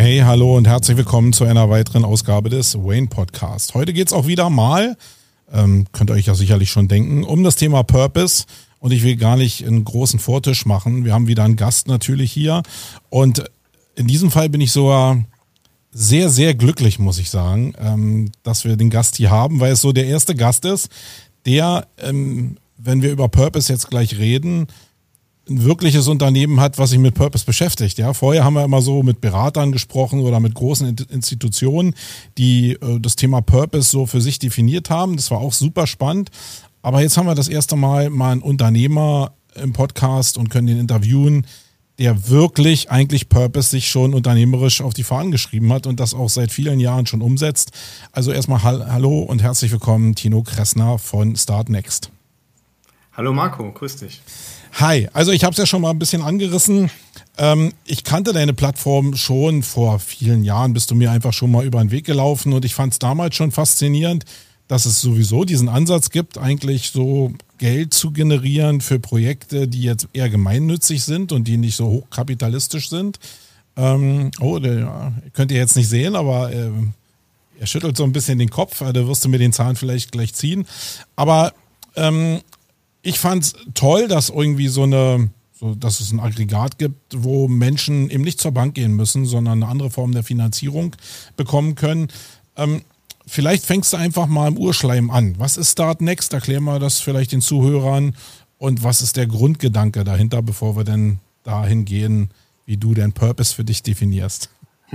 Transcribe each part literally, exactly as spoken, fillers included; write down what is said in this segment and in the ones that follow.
Hey, hallo und herzlich willkommen zu einer weiteren Ausgabe des Wayne Podcast. Heute geht es auch wieder mal, ähm, könnt ihr euch ja sicherlich schon denken, um das Thema Purpose. Und ich will gar nicht einen großen Vortisch machen. Wir haben wieder einen Gast natürlich hier. Und in diesem Fall bin ich sogar sehr, sehr glücklich, muss ich sagen, ähm, dass wir den Gast hier haben, weil es so der erste Gast ist, der, ähm, wenn wir über Purpose jetzt gleich reden, ein wirkliches Unternehmen hat, was sich mit Purpose beschäftigt. Ja, vorher haben wir immer so mit Beratern gesprochen oder mit großen Institutionen, die äh, das Thema Purpose so für sich definiert haben. Das war auch super spannend. Aber jetzt haben wir das erste Mal mal einen Unternehmer im Podcast und können ihn interviewen, der wirklich eigentlich Purpose sich schon unternehmerisch auf die Fahnen geschrieben hat und das auch seit vielen Jahren schon umsetzt. Also erstmal hallo und herzlich willkommen, Tino Kressner von Start Next. Hallo Marco, grüß dich. Hi, also ich habe es ja schon mal ein bisschen angerissen. Ähm, ich kannte deine Plattform schon vor vielen Jahren, bist du mir einfach schon mal über den Weg gelaufen und ich fand es damals schon faszinierend, dass es sowieso diesen Ansatz gibt, eigentlich so Geld zu generieren für Projekte, die jetzt eher gemeinnützig sind und die nicht so hochkapitalistisch sind. Ähm, oh, der, könnt ihr jetzt nicht sehen, aber äh, er schüttelt so ein bisschen den Kopf, da wirst du mir den Zahn vielleicht gleich ziehen. Aber ähm, ich fand es toll, dass irgendwie so eine, so, dass es ein Aggregat gibt, wo Menschen eben nicht zur Bank gehen müssen, sondern eine andere Form der Finanzierung bekommen können. Ähm, vielleicht fängst du einfach mal im Urschleim an. Was ist Start Next? Erklär mal das vielleicht den Zuhörern und was ist der Grundgedanke dahinter, bevor wir denn dahin gehen, wie du den Purpose für dich definierst.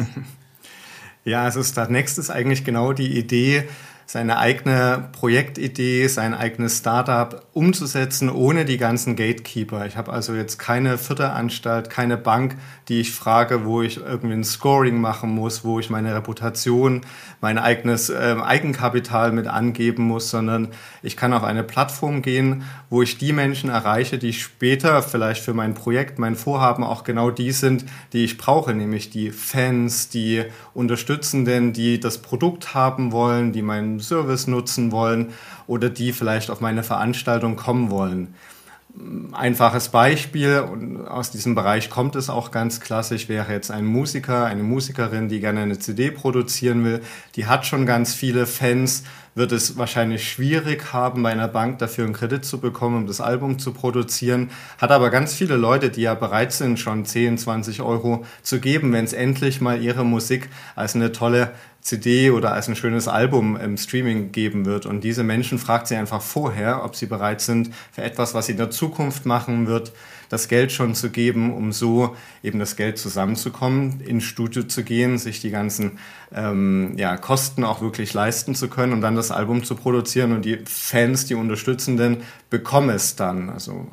Ja, also Start Next ist eigentlich genau die Idee, seine eigene Projektidee, sein eigenes Startup umzusetzen, ohne die ganzen Gatekeeper. Ich habe also jetzt keine Förderanstalt, keine Bank, die ich frage, wo ich irgendwie ein Scoring machen muss, wo ich meine Reputation, mein eigenes äh, Eigenkapital mit angeben muss, sondern ich kann auf eine Plattform gehen, wo ich die Menschen erreiche, die später vielleicht für mein Projekt, mein Vorhaben auch genau die sind, die ich brauche, nämlich die Fans, die Unterstützenden, die das Produkt haben wollen, die meinen Service nutzen wollen oder die vielleicht auf meine Veranstaltung kommen wollen. Einfaches Beispiel, und aus diesem Bereich kommt es auch ganz klassisch, wäre jetzt ein Musiker, eine Musikerin, die gerne eine C D produzieren will, die hat schon ganz viele Fans, wird es wahrscheinlich schwierig haben, bei einer Bank dafür einen Kredit zu bekommen, um das Album zu produzieren, hat aber ganz viele Leute, die ja bereit sind, schon zehn, zwanzig Euro zu geben, wenn es endlich mal ihre Musik als eine tolle C D oder als ein schönes Album im Streaming geben wird. Und diese Menschen fragt sie einfach vorher, ob sie bereit sind, für etwas, was sie in der Zukunft machen wird, das Geld schon zu geben, um so eben das Geld zusammenzukommen, ins Studio zu gehen, sich die ganzen ähm, ja, Kosten auch wirklich leisten zu können und dann das Album zu produzieren. Und die Fans, die Unterstützenden, bekommen es dann. Also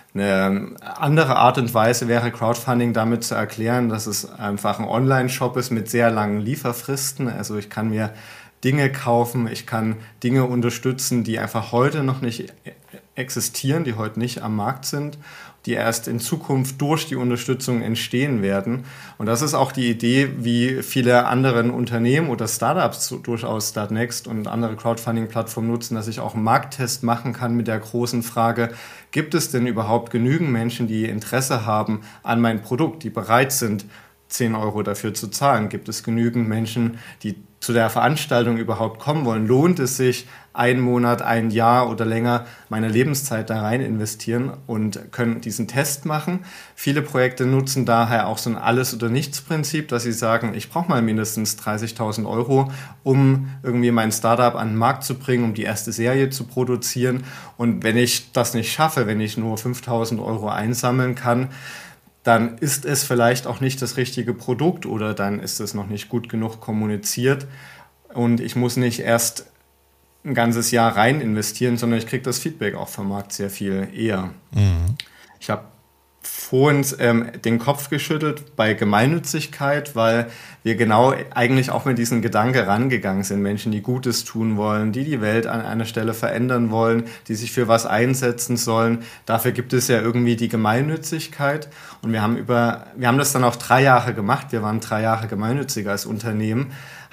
eine andere Art und Weise wäre Crowdfunding damit zu erklären, dass es einfach ein Online-Shop ist mit sehr langen Lieferfristen. Also ich kann mir Dinge kaufen, ich kann Dinge unterstützen, die einfach heute noch nicht existieren, die heute nicht am Markt sind, die erst in Zukunft durch die Unterstützung entstehen werden. Und das ist auch die Idee, wie viele andere Unternehmen oder Startups durchaus Start Next und andere Crowdfunding-Plattformen nutzen, dass ich auch einen Markttest machen kann mit der großen Frage, gibt es denn überhaupt genügend Menschen, die Interesse haben an mein Produkt, die bereit sind, zehn Euro dafür zu zahlen? Gibt es genügend Menschen, die zu der Veranstaltung überhaupt kommen wollen? Lohnt es sich, einen Monat, ein Jahr oder länger meine Lebenszeit da rein investieren und können diesen Test machen? Viele Projekte nutzen daher auch so ein Alles-oder-Nichts-Prinzip, dass sie sagen, ich brauche mal mindestens dreißigtausend Euro, um irgendwie mein Startup an den Markt zu bringen, um die erste Serie zu produzieren. Und wenn ich das nicht schaffe, wenn ich nur fünftausend Euro einsammeln kann, dann ist es vielleicht auch nicht das richtige Produkt oder dann ist es noch nicht gut genug kommuniziert und ich muss nicht erst ein ganzes Jahr rein investieren, sondern ich kriege das Feedback auch vom Markt sehr viel eher. Mhm. Ich habe vorhin ähm, den Kopf geschüttelt bei Gemeinnützigkeit, weil wir genau eigentlich auch mit diesem Gedanke rangegangen sind. Menschen, die Gutes tun wollen, die die Welt an einer Stelle verändern wollen, die sich für was einsetzen sollen. Dafür gibt es ja irgendwie die Gemeinnützigkeit. Und wir haben über, wir haben das dann auch drei Jahre gemacht. Wir waren drei Jahre gemeinnützig als Unternehmen,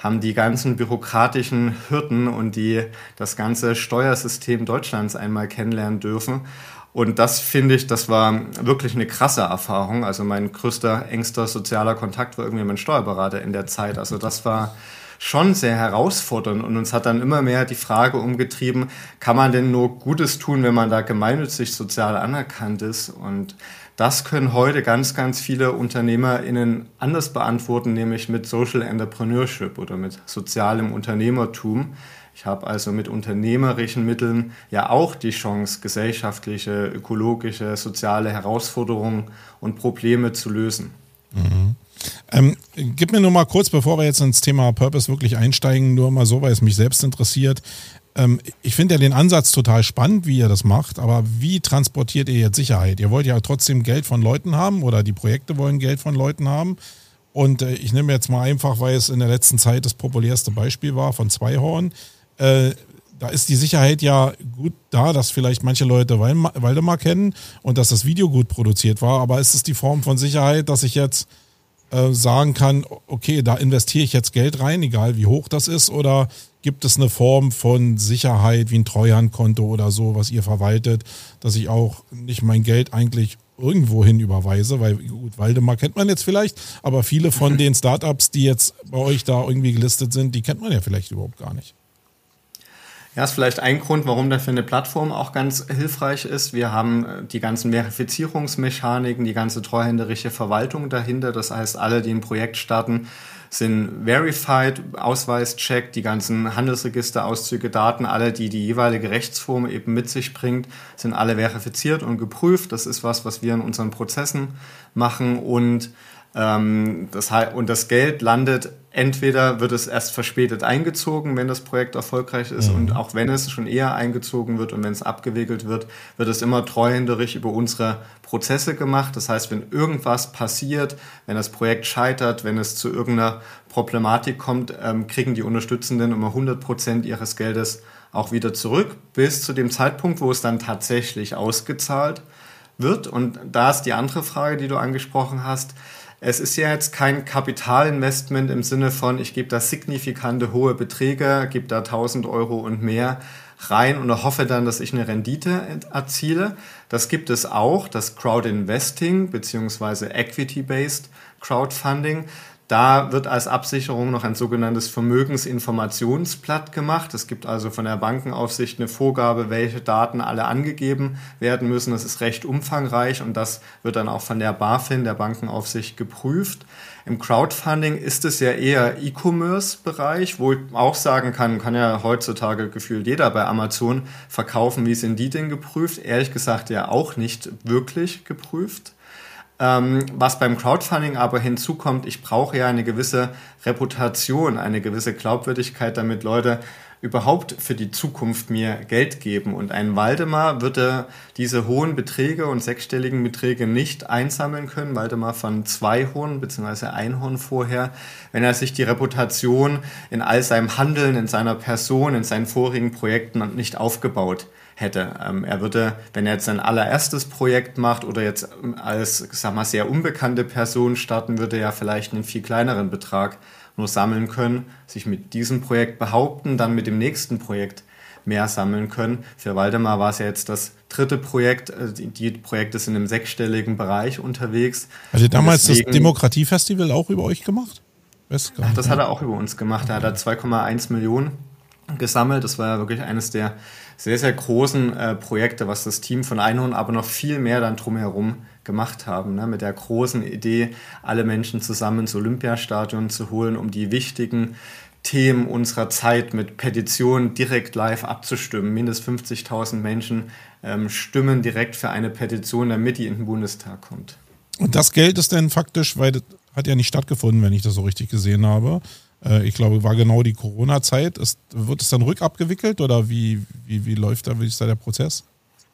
haben die ganzen bürokratischen Hürden und die, das ganze Steuersystem Deutschlands einmal kennenlernen dürfen. Und das finde ich, das war wirklich eine krasse Erfahrung. Also mein größter, engster sozialer Kontakt war irgendwie mein Steuerberater in der Zeit. Also das war schon sehr herausfordernd und uns hat dann immer mehr die Frage umgetrieben, kann man denn nur Gutes tun, wenn man da gemeinnützig sozial anerkannt ist? Und das können heute ganz, ganz viele UnternehmerInnen anders beantworten, nämlich mit Social Entrepreneurship oder mit sozialem Unternehmertum. Ich habe also mit unternehmerischen Mitteln ja auch die Chance, gesellschaftliche, ökologische, soziale Herausforderungen und Probleme zu lösen. Mhm. Ähm, gib mir nur mal kurz, bevor wir jetzt ins Thema Purpose wirklich einsteigen, nur mal so, weil es mich selbst interessiert. Ähm, ich finde ja den Ansatz total spannend, wie ihr das macht, aber wie transportiert ihr jetzt Sicherheit? Ihr wollt ja trotzdem Geld von Leuten haben oder die Projekte wollen Geld von Leuten haben. Und äh, ich nehme jetzt mal einfach, weil es in der letzten Zeit das populärste Beispiel war von Zweihorn. Äh, da ist die Sicherheit ja gut da, dass vielleicht manche Leute Waldemar kennen und dass das Video gut produziert war, aber ist es die Form von Sicherheit, dass ich jetzt sagen kann, okay, da investiere ich jetzt Geld rein, egal wie hoch das ist, oder gibt es eine Form von Sicherheit wie ein Treuhandkonto oder so, was ihr verwaltet, dass ich auch nicht mein Geld eigentlich irgendwo hin überweise, weil gut, Waldemar kennt man jetzt vielleicht, aber viele von den Startups, die jetzt bei euch da irgendwie gelistet sind, die kennt man ja vielleicht überhaupt gar nicht. Ja, ist vielleicht ein Grund, warum dafür eine Plattform auch ganz hilfreich ist. Wir haben die ganzen Verifizierungsmechaniken, die ganze treuhänderische Verwaltung dahinter. Das heißt, alle, die ein Projekt starten, sind verified, Ausweischeck, die ganzen Handelsregisterauszüge, Daten, alle, die die jeweilige Rechtsform eben mit sich bringt, sind alle verifiziert und geprüft. Das ist was, was wir in unseren Prozessen machen und ähm, das, und das Geld landet, entweder wird es erst verspätet eingezogen, wenn das Projekt erfolgreich ist, mhm. und auch wenn es schon eher eingezogen wird und wenn es abgewickelt wird, wird es immer treuhänderisch über unsere Prozesse gemacht. Das heißt, wenn irgendwas passiert, wenn das Projekt scheitert, wenn es zu irgendeiner Problematik kommt, ähm, kriegen die Unterstützenden immer hundert Prozent ihres Geldes auch wieder zurück, bis zu dem Zeitpunkt, wo es dann tatsächlich ausgezahlt wird. Und da ist die andere Frage, die du angesprochen hast. Es ist ja jetzt kein Kapitalinvestment im Sinne von, ich gebe da signifikante hohe Beträge, gebe da tausend Euro und mehr rein und hoffe dann, dass ich eine Rendite erziele. Das gibt es auch, das Crowdinvesting bzw. Equity-Based Crowdfunding. Da wird als Absicherung noch ein sogenanntes Vermögensinformationsblatt gemacht. Es gibt also von der Bankenaufsicht eine Vorgabe, welche Daten alle angegeben werden müssen. Das ist recht umfangreich und das wird dann auch von der BaFin, der Bankenaufsicht, geprüft. Im Crowdfunding ist es ja eher E-Commerce-Bereich, wo ich auch sagen kann, kann ja heutzutage gefühlt jeder bei Amazon verkaufen. Wie sind die denn geprüft? Ehrlich gesagt ja auch nicht wirklich geprüft. Ähm, was beim Crowdfunding aber hinzukommt, ich brauche ja eine gewisse Reputation, eine gewisse Glaubwürdigkeit, damit Leute überhaupt für die Zukunft mir Geld geben. Und ein Waldemar würde diese hohen Beträge und sechsstelligen Beträge nicht einsammeln können, Waldemar von Zweihorn bzw. Einhorn vorher, wenn er sich die Reputation in all seinem Handeln, in seiner Person, in seinen vorigen Projekten nicht aufgebaut hätte. Ähm, er würde, wenn er jetzt sein allererstes Projekt macht oder jetzt als, sag mal, sehr unbekannte Person starten, würde er vielleicht einen viel kleineren Betrag nur sammeln können, sich mit diesem Projekt behaupten, dann mit dem nächsten Projekt mehr sammeln können. Für Waldemar war es ja jetzt das dritte Projekt. Die, die Projekte sind im sechsstelligen Bereich unterwegs. Also damals deswegen, das Demokratiefestival auch über euch gemacht? Ach, das hat er auch über uns gemacht. Da hat er zwei Komma eins Millionen gesammelt. Das war ja wirklich eines der sehr, sehr großen äh, Projekte, was das Team von Einhorn, aber noch viel mehr dann drumherum gemacht haben, ne? Mit der großen Idee, alle Menschen zusammen ins Olympiastadion zu holen, um die wichtigen Themen unserer Zeit mit Petitionen direkt live abzustimmen. Mindestens fünfzigtausend Menschen ähm, stimmen direkt für eine Petition, damit die in den Bundestag kommt. Und das Geld ist dann faktisch, weil das hat ja nicht stattgefunden, wenn ich das so richtig gesehen habe. Ich glaube, war genau die Corona-Zeit. Ist, wird es dann rückabgewickelt oder wie, wie, wie läuft da, wie ist da der Prozess?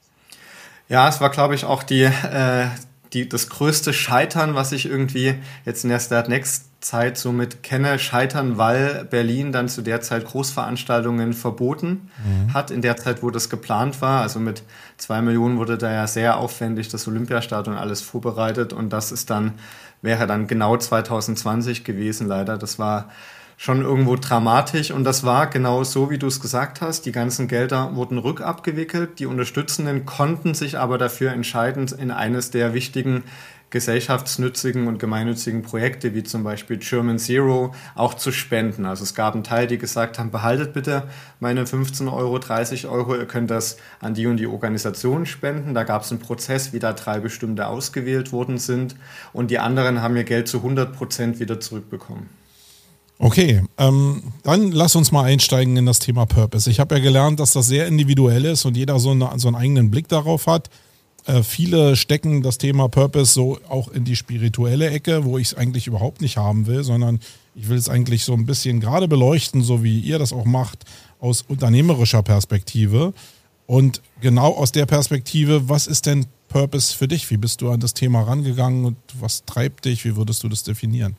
Ja, es war, glaube ich, auch die, äh, die, das größte Scheitern, was ich irgendwie jetzt in der Start Next Zeit somit kenne. Scheitern, weil Berlin dann zu der Zeit Großveranstaltungen verboten mhm. hat, in der Zeit, wo das geplant war. Also mit zwei Millionen wurde da ja sehr aufwendig das Olympiastadion alles vorbereitet und das ist dann, wäre dann genau zwanzig zwanzig gewesen leider. Das war schon irgendwo dramatisch. Und das war genau so, wie du es gesagt hast. Die ganzen Gelder wurden rückabgewickelt. Die Unterstützenden konnten sich aber dafür entscheiden, in eines der wichtigen gesellschaftsnützigen und gemeinnützigen Projekte, wie zum Beispiel German Zero, auch zu spenden. Also es gab einen Teil, die gesagt haben, behaltet bitte meine fünfzehn Euro, dreißig Euro, ihr könnt das an die und die Organisation spenden. Da gab es einen Prozess, wie da drei bestimmte ausgewählt worden sind. Und die anderen haben ihr Geld zu hundert Prozent wieder zurückbekommen. Okay, ähm, dann lass uns mal einsteigen in das Thema Purpose. Ich habe ja gelernt, dass das sehr individuell ist und jeder so, eine, so einen eigenen Blick darauf hat. Äh, viele stecken das Thema Purpose so auch in die spirituelle Ecke, wo ich es eigentlich überhaupt nicht haben will, sondern ich will es eigentlich so ein bisschen gerade beleuchten, so wie ihr das auch macht, aus unternehmerischer Perspektive. Und genau aus der Perspektive, was ist denn Purpose für dich? Wie bist du an das Thema rangegangen und was treibt dich? Wie würdest du das definieren?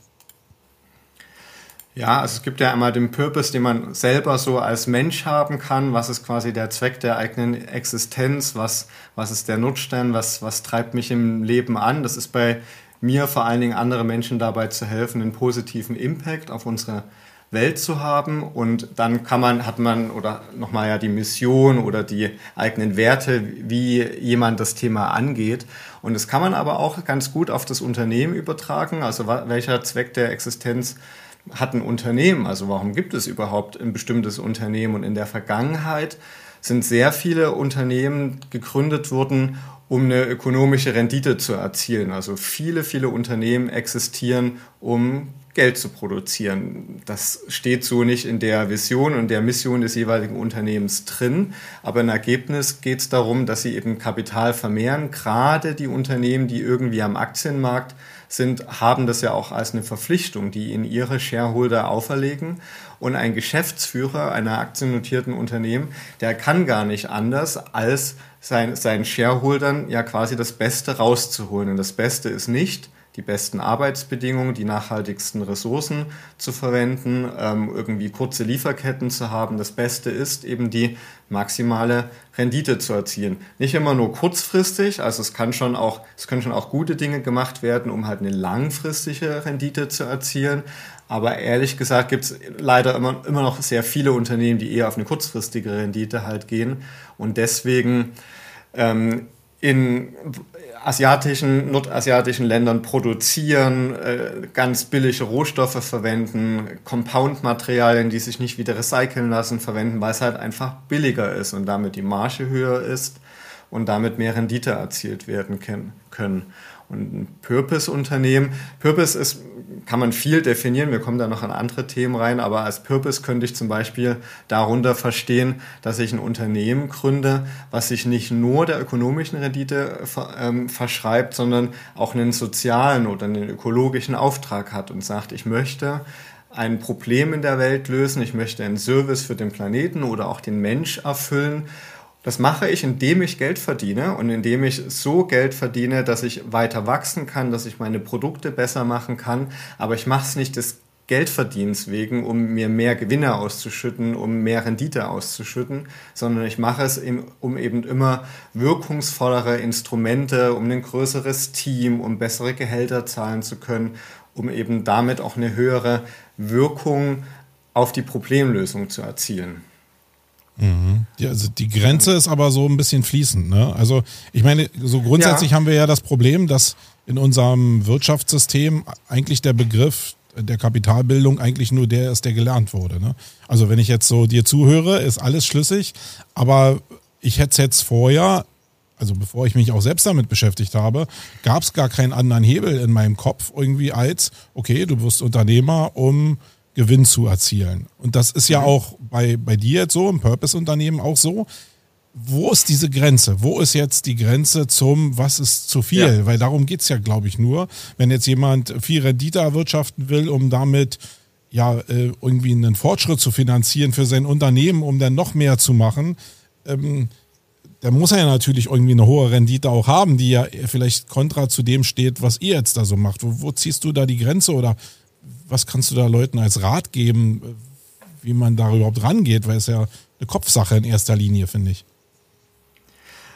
Ja, also es gibt ja einmal den Purpose, den man selber so als Mensch haben kann. Was ist quasi der Zweck der eigenen Existenz? Was, was ist der Nutzstern? Was, was treibt mich im Leben an? Das ist bei mir vor allen Dingen, andere Menschen dabei zu helfen, einen positiven Impact auf unsere Welt zu haben. Und dann kann man, hat man oder nochmal ja die Mission oder die eigenen Werte, wie jemand das Thema angeht. Und das kann man aber auch ganz gut auf das Unternehmen übertragen. Also welcher Zweck der Existenz hat ein Unternehmen, also warum gibt es überhaupt ein bestimmtes Unternehmen? Und in der Vergangenheit sind sehr viele Unternehmen gegründet worden, um eine ökonomische Rendite zu erzielen. Also viele, viele Unternehmen existieren, um Geld zu produzieren. Das steht so nicht in der Vision und der Mission des jeweiligen Unternehmens drin, aber im Ergebnis geht es darum, dass sie eben Kapital vermehren. Gerade die Unternehmen, die irgendwie am Aktienmarkt sind, haben das ja auch als eine Verpflichtung, die ihnen ihre Shareholder auferlegen. Und ein Geschäftsführer einer aktiennotierten Unternehmen, der kann gar nicht anders, als sein, seinen Shareholdern ja quasi das Beste rauszuholen. Und das Beste ist nicht, die besten Arbeitsbedingungen, die nachhaltigsten Ressourcen zu verwenden, ähm, irgendwie kurze Lieferketten zu haben. Das Beste ist eben die maximale Rendite zu erzielen. Nicht immer nur kurzfristig, also es kann schon auch, es können schon auch gute Dinge gemacht werden, um halt eine langfristige Rendite zu erzielen. Aber ehrlich gesagt gibt es leider immer, immer noch sehr viele Unternehmen, die eher auf eine kurzfristige Rendite halt gehen. Und deswegen ähm, in asiatischen, nordasiatischen Ländern produzieren, äh, ganz billige Rohstoffe verwenden, Compound-Materialien, die sich nicht wieder recyceln lassen, verwenden, weil es halt einfach billiger ist und damit die Marge höher ist und damit mehr Rendite erzielt werden können. Und ein Purpose-Unternehmen, Purpose ist, kann man viel definieren, wir kommen da noch an andere Themen rein, aber als Purpose könnte ich zum Beispiel darunter verstehen, dass ich ein Unternehmen gründe, was sich nicht nur der ökonomischen Rendite ähm, verschreibt, sondern auch einen sozialen oder einen ökologischen Auftrag hat und sagt, ich möchte ein Problem in der Welt lösen, ich möchte einen Service für den Planeten oder auch den Mensch erfüllen. Das mache ich, indem ich Geld verdiene und indem ich so Geld verdiene, dass ich weiter wachsen kann, dass ich meine Produkte besser machen kann. Aber ich mache es nicht des Geldverdienens wegen, um mir mehr Gewinne auszuschütten, um mehr Rendite auszuschütten, sondern ich mache es, um eben immer wirkungsvollere Instrumente, um ein größeres Team, um bessere Gehälter zahlen zu können, um eben damit auch eine höhere Wirkung auf die Problemlösung zu erzielen. Mhm. Ja, also die Grenze ist aber so ein bisschen fließend, ne? Also ich meine, so grundsätzlich ja. haben wir ja das Problem, dass in unserem Wirtschaftssystem eigentlich der Begriff der Kapitalbildung eigentlich nur der ist, der gelernt wurde, ne? Also wenn ich jetzt so dir zuhöre, ist alles schlüssig, aber ich hätte es jetzt vorher, also bevor ich mich auch selbst damit beschäftigt habe, gab es gar keinen anderen Hebel in meinem Kopf irgendwie als, okay, du wirst Unternehmer, um Gewinn zu erzielen. Und das ist ja auch bei, bei dir jetzt so, im Purpose-Unternehmen auch so. Wo ist diese Grenze? Wo ist jetzt die Grenze zum, was ist zu viel? Ja. Weil darum geht's ja, glaube ich, nur. Wenn jetzt jemand viel Rendite erwirtschaften will, um damit ja äh, irgendwie einen Fortschritt zu finanzieren für sein Unternehmen, um dann noch mehr zu machen, ähm, da muss er ja natürlich irgendwie eine hohe Rendite auch haben, die ja vielleicht kontra zu dem steht, was ihr jetzt da so macht. Wo, wo ziehst du da die Grenze oder was kannst du da Leuten als Rat geben, wie man da überhaupt rangeht? Weil es ja eine Kopfsache in erster Linie, finde ich.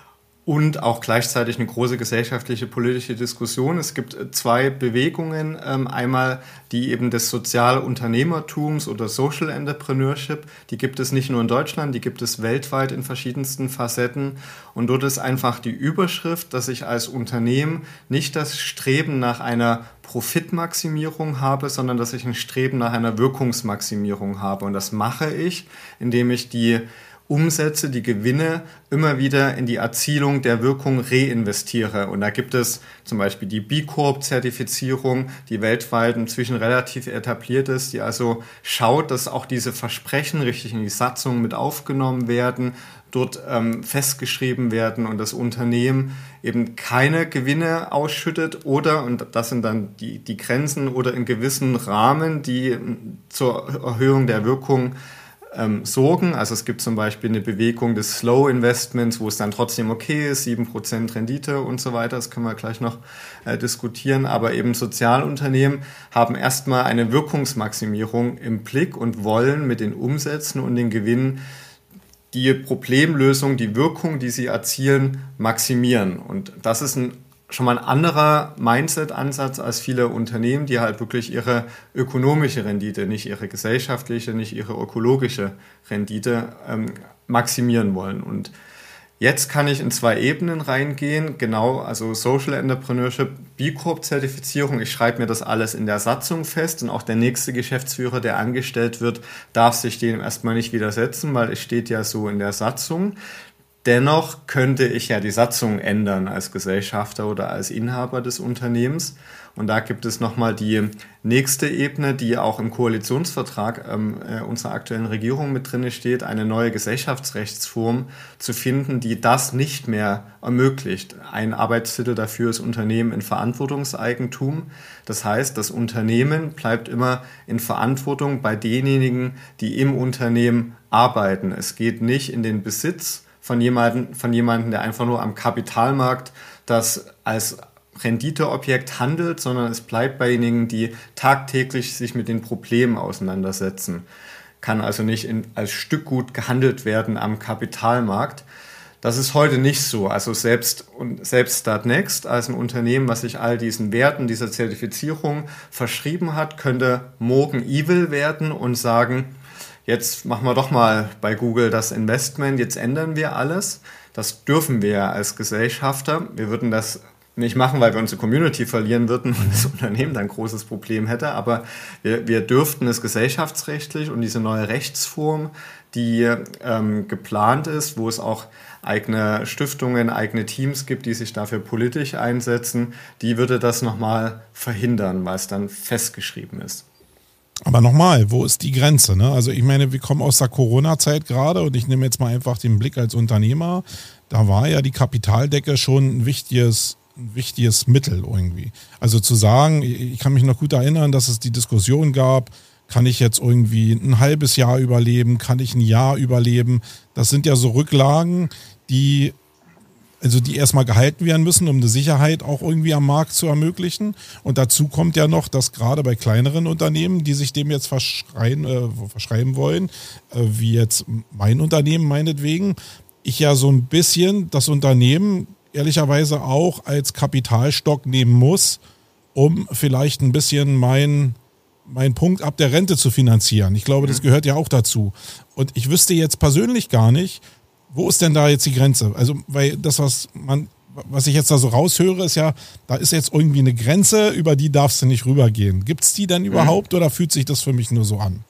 und auch gleichzeitig eine große gesellschaftliche, politische Diskussion. Es gibt zwei Bewegungen, ähm, einmal die eben des Sozialunternehmertums oder Social Entrepreneurship, die gibt es nicht nur in Deutschland, die gibt es weltweit in verschiedensten Facetten und dort ist einfach die Überschrift, dass ich als Unternehmen nicht das Streben nach einer Profitmaximierung habe, sondern dass ich ein Streben nach einer Wirkungsmaximierung habe und das mache ich, indem ich die Umsätze, die Gewinne immer wieder in die Erzielung der Wirkung reinvestiere. Und da gibt es zum Beispiel die B Corp-Zertifizierung, die weltweit inzwischen relativ etabliert ist, die also schaut, dass auch diese Versprechen richtig in die Satzung mit aufgenommen werden, dort ähm, festgeschrieben werden und das Unternehmen eben keine Gewinne ausschüttet oder, und das sind dann die, die Grenzen oder in gewissen Rahmen, die zur Erhöhung der Wirkung Ähm, sorgen. Also es gibt zum Beispiel eine Bewegung des Slow Investments, wo es dann trotzdem okay ist, sieben Prozent Rendite und so weiter. Das können wir gleich noch äh, diskutieren. Aber eben Sozialunternehmen haben erstmal eine Wirkungsmaximierung im Blick und wollen mit den Umsätzen und den Gewinnen die Problemlösung, die Wirkung, die sie erzielen, maximieren. Und das ist ein schon mal ein anderer Mindset-Ansatz als viele Unternehmen, die halt wirklich ihre ökonomische Rendite, nicht ihre gesellschaftliche, nicht ihre ökologische Rendite ähm, maximieren wollen. Und jetzt kann ich in zwei Ebenen reingehen, genau, also Social Entrepreneurship, B Corp-Zertifizierung. Ich schreibe mir das alles in der Satzung fest und auch der nächste Geschäftsführer, der angestellt wird, darf sich dem erstmal nicht widersetzen, weil es steht ja so in der Satzung. Dennoch könnte ich ja die Satzung ändern als Gesellschafter oder als Inhaber des Unternehmens. Und da gibt es nochmal die nächste Ebene, die auch im Koalitionsvertrag ähm, äh, unserer aktuellen Regierung mit drin steht, eine neue Gesellschaftsrechtsform zu finden, die das nicht mehr ermöglicht. Ein Arbeitstitel dafür ist Unternehmen in Verantwortungseigentum. Das heißt, das Unternehmen bleibt immer in Verantwortung bei denjenigen, die im Unternehmen arbeiten. Es geht nicht in den Besitz von jemandem, von jemandem, der einfach nur am Kapitalmarkt das als Renditeobjekt handelt, sondern es bleibt bei denjenigen, die tagtäglich sich mit den Problemen auseinandersetzen. Kann also nicht in, als Stückgut gehandelt werden am Kapitalmarkt. Das ist heute nicht so. Also selbst, selbst Startnext als ein Unternehmen, was sich all diesen Werten, dieser Zertifizierung verschrieben hat, könnte morgen evil werden und sagen, jetzt machen wir doch mal bei Google das Investment, jetzt ändern wir alles. Das dürfen wir ja als Gesellschafter. Wir würden das nicht machen, weil wir unsere Community verlieren würden und das Unternehmen dann ein großes Problem hätte. Aber wir, wir dürften es gesellschaftsrechtlich und diese neue Rechtsform, die ähm, geplant ist, wo es auch eigene Stiftungen, eigene Teams gibt, die sich dafür politisch einsetzen, die würde das nochmal verhindern, weil es dann festgeschrieben ist. Aber nochmal, wo ist die Grenze? Ne? Also ich meine, wir kommen aus der Corona-Zeit gerade und ich nehme jetzt mal einfach den Blick als Unternehmer. Da war ja die Kapitaldecke schon ein wichtiges, ein wichtiges Mittel irgendwie. Also zu sagen, ich kann mich noch gut erinnern, dass es die Diskussion gab, kann ich jetzt irgendwie ein halbes Jahr überleben, kann ich ein Jahr überleben? Das sind ja so Rücklagen, die also die erstmal gehalten werden müssen, um eine Sicherheit auch irgendwie am Markt zu ermöglichen. Und dazu kommt ja noch, dass gerade bei kleineren Unternehmen, die sich dem jetzt verschreien, äh, verschreiben wollen, äh, wie jetzt mein Unternehmen meinetwegen, ich ja so ein bisschen das Unternehmen ehrlicherweise auch als Kapitalstock nehmen muss, um vielleicht ein bisschen mein, mein Punkt ab der Rente zu finanzieren. Ich glaube, das gehört ja auch dazu. Und ich wüsste jetzt persönlich gar nicht, wo ist denn da jetzt die Grenze? Also, weil das, was man, was ich jetzt da so raushöre, ist ja, da ist jetzt irgendwie eine Grenze, über die darfst du nicht rübergehen. Gibt es die denn überhaupt oder fühlt sich das für mich nur so an?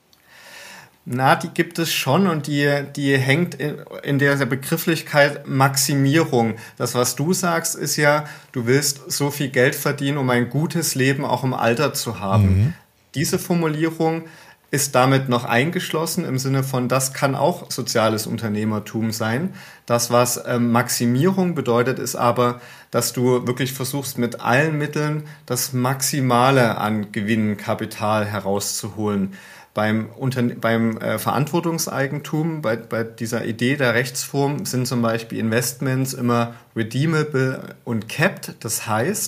Na, die gibt es schon und die, die hängt in, in der Begrifflichkeit Maximierung. Das, was du sagst, ist ja, du willst so viel Geld verdienen, um ein gutes Leben auch im Alter zu haben. Mhm. Diese Formulierung ist damit noch eingeschlossen im Sinne von, das kann auch soziales Unternehmertum sein. Das, was ähm, Maximierung bedeutet, ist aber, dass du wirklich versuchst, mit allen Mitteln das Maximale an Gewinn, Kapital herauszuholen. Beim, Unter- beim äh, Verantwortungseigentum, bei, bei dieser Idee der Rechtsform sind zum Beispiel Investments immer redeemable und capped. Das heißt,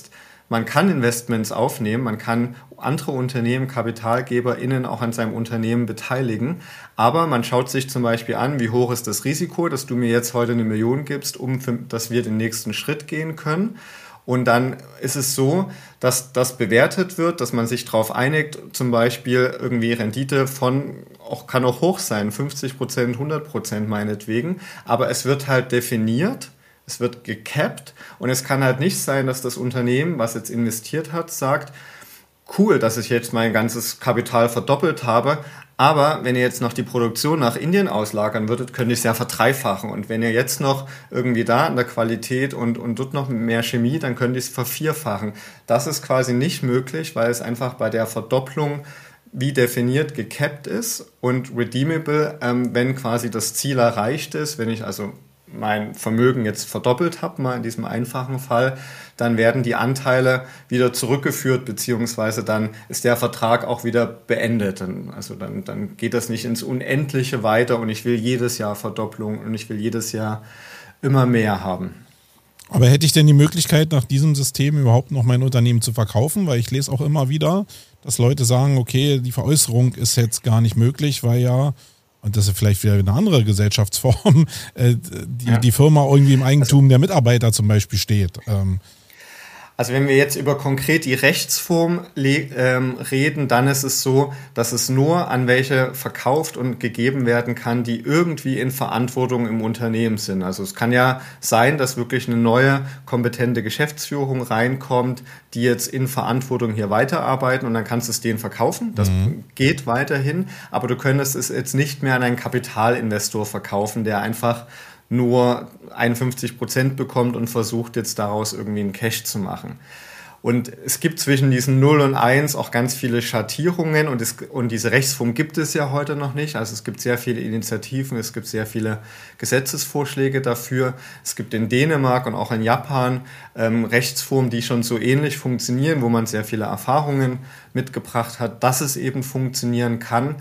man kann Investments aufnehmen, man kann andere Unternehmen, KapitalgeberInnen auch an seinem Unternehmen beteiligen, aber man schaut sich zum Beispiel an, wie hoch ist das Risiko, dass du mir jetzt heute eine Million gibst, um für, dass wir den nächsten Schritt gehen können. Und dann ist es so, dass das bewertet wird, dass man sich darauf einigt, zum Beispiel irgendwie Rendite von, auch, kann auch hoch sein, fünfzig Prozent, hundert Prozent meinetwegen, aber es wird halt definiert, es wird gecapped und es kann halt nicht sein, dass das Unternehmen, was jetzt investiert hat, sagt, cool, dass ich jetzt mein ganzes Kapital verdoppelt habe, aber wenn ihr jetzt noch die Produktion nach Indien auslagern würdet, könnt ihr es ja verdreifachen. Und wenn ihr jetzt noch irgendwie da an der Qualität und, und dort noch mehr Chemie, dann könnt ihr es vervierfachen. Das ist quasi nicht möglich, weil es einfach bei der Verdopplung wie definiert gecapped ist und redeemable, ähm, wenn quasi das Ziel erreicht ist, wenn ich also mein Vermögen jetzt verdoppelt habe, mal in diesem einfachen Fall, dann werden die Anteile wieder zurückgeführt, beziehungsweise dann ist der Vertrag auch wieder beendet. Also dann, dann geht das nicht ins Unendliche weiter und ich will jedes Jahr Verdopplung und ich will jedes Jahr immer mehr haben. Aber hätte ich denn die Möglichkeit, nach diesem System überhaupt noch mein Unternehmen zu verkaufen? Weil ich lese auch immer wieder, dass Leute sagen, okay, die Veräußerung ist jetzt gar nicht möglich, weil ja, und das ist vielleicht wieder eine andere Gesellschaftsform, äh, die, ja. die Firma irgendwie im Eigentum also, der Mitarbeiter zum Beispiel steht. Ähm, Also wenn wir jetzt über konkret die Rechtsform le- ähm, reden, dann ist es so, dass es nur an welche verkauft und gegeben werden kann, die irgendwie in Verantwortung im Unternehmen sind. Also es kann ja sein, dass wirklich eine neue, kompetente Geschäftsführung reinkommt, die jetzt in Verantwortung hier weiterarbeiten und dann kannst du es denen verkaufen. Das mhm. geht weiterhin, aber du könntest es jetzt nicht mehr an einen Kapitalinvestor verkaufen, der einfach nur einundfünfzig Prozent bekommt und versucht jetzt daraus irgendwie einen Cash zu machen. Und es gibt zwischen diesen null und eins auch ganz viele Schattierungen und, es, und diese Rechtsform gibt es ja heute noch nicht. Also es gibt sehr viele Initiativen, es gibt sehr viele Gesetzesvorschläge dafür. Es gibt in Dänemark und auch in Japan ähm, Rechtsformen, die schon so ähnlich funktionieren, wo man sehr viele Erfahrungen mitgebracht hat, dass es eben funktionieren kann.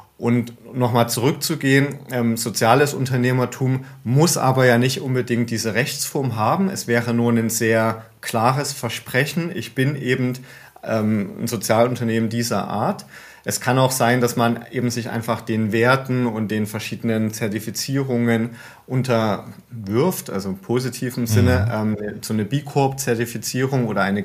Und nochmal zurückzugehen, ähm, soziales Unternehmertum muss aber ja nicht unbedingt diese Rechtsform haben. Es wäre nur ein sehr klares Versprechen, ich bin eben ähm, ein Sozialunternehmen dieser Art. Es kann auch sein, dass man eben sich einfach den Werten und den verschiedenen Zertifizierungen unterwirft, also im positiven Sinne, ähm, so eine B-Corp-Zertifizierung oder eine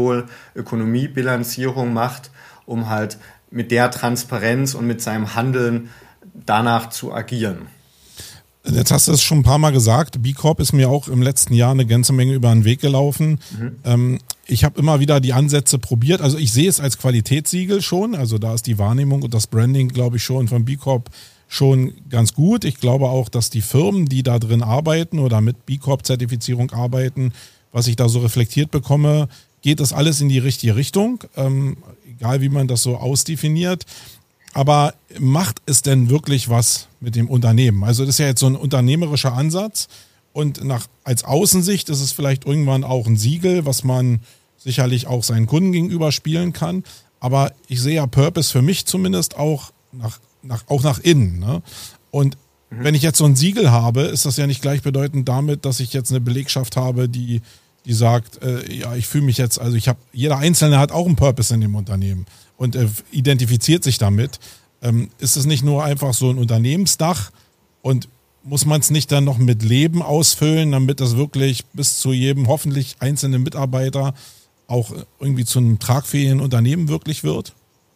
Gemeinwohl-Ökonomie-Bilanzierung macht, um halt mit der Transparenz und mit seinem Handeln danach zu agieren. Jetzt hast du es schon ein paar Mal gesagt, B-Corp ist mir auch im letzten Jahr eine ganze Menge über den Weg gelaufen. Mhm. Ähm, ich habe immer wieder die Ansätze probiert, also ich sehe es als Qualitätssiegel schon, also da ist die Wahrnehmung und das Branding, glaube ich, schon von B-Corp schon ganz gut. Ich glaube auch, dass die Firmen, die da drin arbeiten oder mit B-Corp-Zertifizierung arbeiten, was ich da so reflektiert bekomme, geht das alles in die richtige Richtung, ähm, egal wie man das so ausdefiniert. Aber macht es denn wirklich was mit dem Unternehmen? Also das ist ja jetzt so ein unternehmerischer Ansatz und nach, als Außensicht ist es vielleicht irgendwann auch ein Siegel, was man sicherlich auch seinen Kunden gegenüber spielen kann. Aber ich sehe ja Purpose für mich zumindest auch nach, nach, auch nach innen. Ne? Und mhm. wenn ich jetzt so ein Siegel habe, ist das ja nicht gleichbedeutend damit, dass ich jetzt eine Belegschaft habe, die die sagt, äh, ja, ich fühle mich jetzt, also ich habe, jeder Einzelne hat auch einen Purpose in dem Unternehmen und äh, identifiziert sich damit. Ähm, ist es nicht nur einfach so ein Unternehmensdach und muss man es nicht dann noch mit Leben ausfüllen, damit das wirklich bis zu jedem hoffentlich einzelnen Mitarbeiter auch irgendwie zu einem tragfähigen Unternehmen wirklich wird?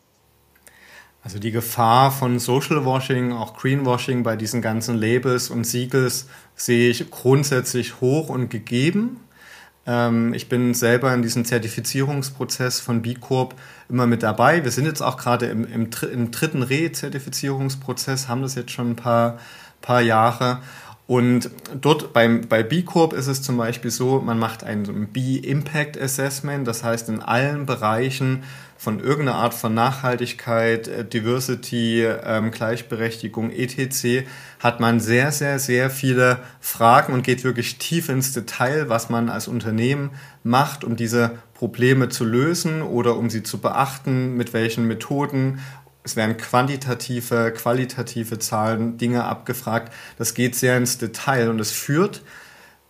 Also die Gefahr von Social Washing, auch Greenwashing bei diesen ganzen Labels und Siegels sehe ich grundsätzlich hoch und gegeben. Ich bin selber in diesem Zertifizierungsprozess von B-Corp immer mit dabei. Wir sind jetzt auch gerade im, im, im dritten Re-Zertifizierungsprozess, haben das jetzt schon ein paar, paar Jahre. Und dort beim, bei B-Corp ist es zum Beispiel so, man macht ein B-Impact Assessment, das heißt in allen Bereichen von irgendeiner Art von Nachhaltigkeit, Diversity, ähm, Gleichberechtigung, et cetera hat man sehr, sehr, sehr viele Fragen und geht wirklich tief ins Detail, was man als Unternehmen macht, um diese Probleme zu lösen oder um sie zu beachten, mit welchen Methoden. Es werden quantitative, qualitative Zahlen, Dinge abgefragt. Das geht sehr ins Detail und es führt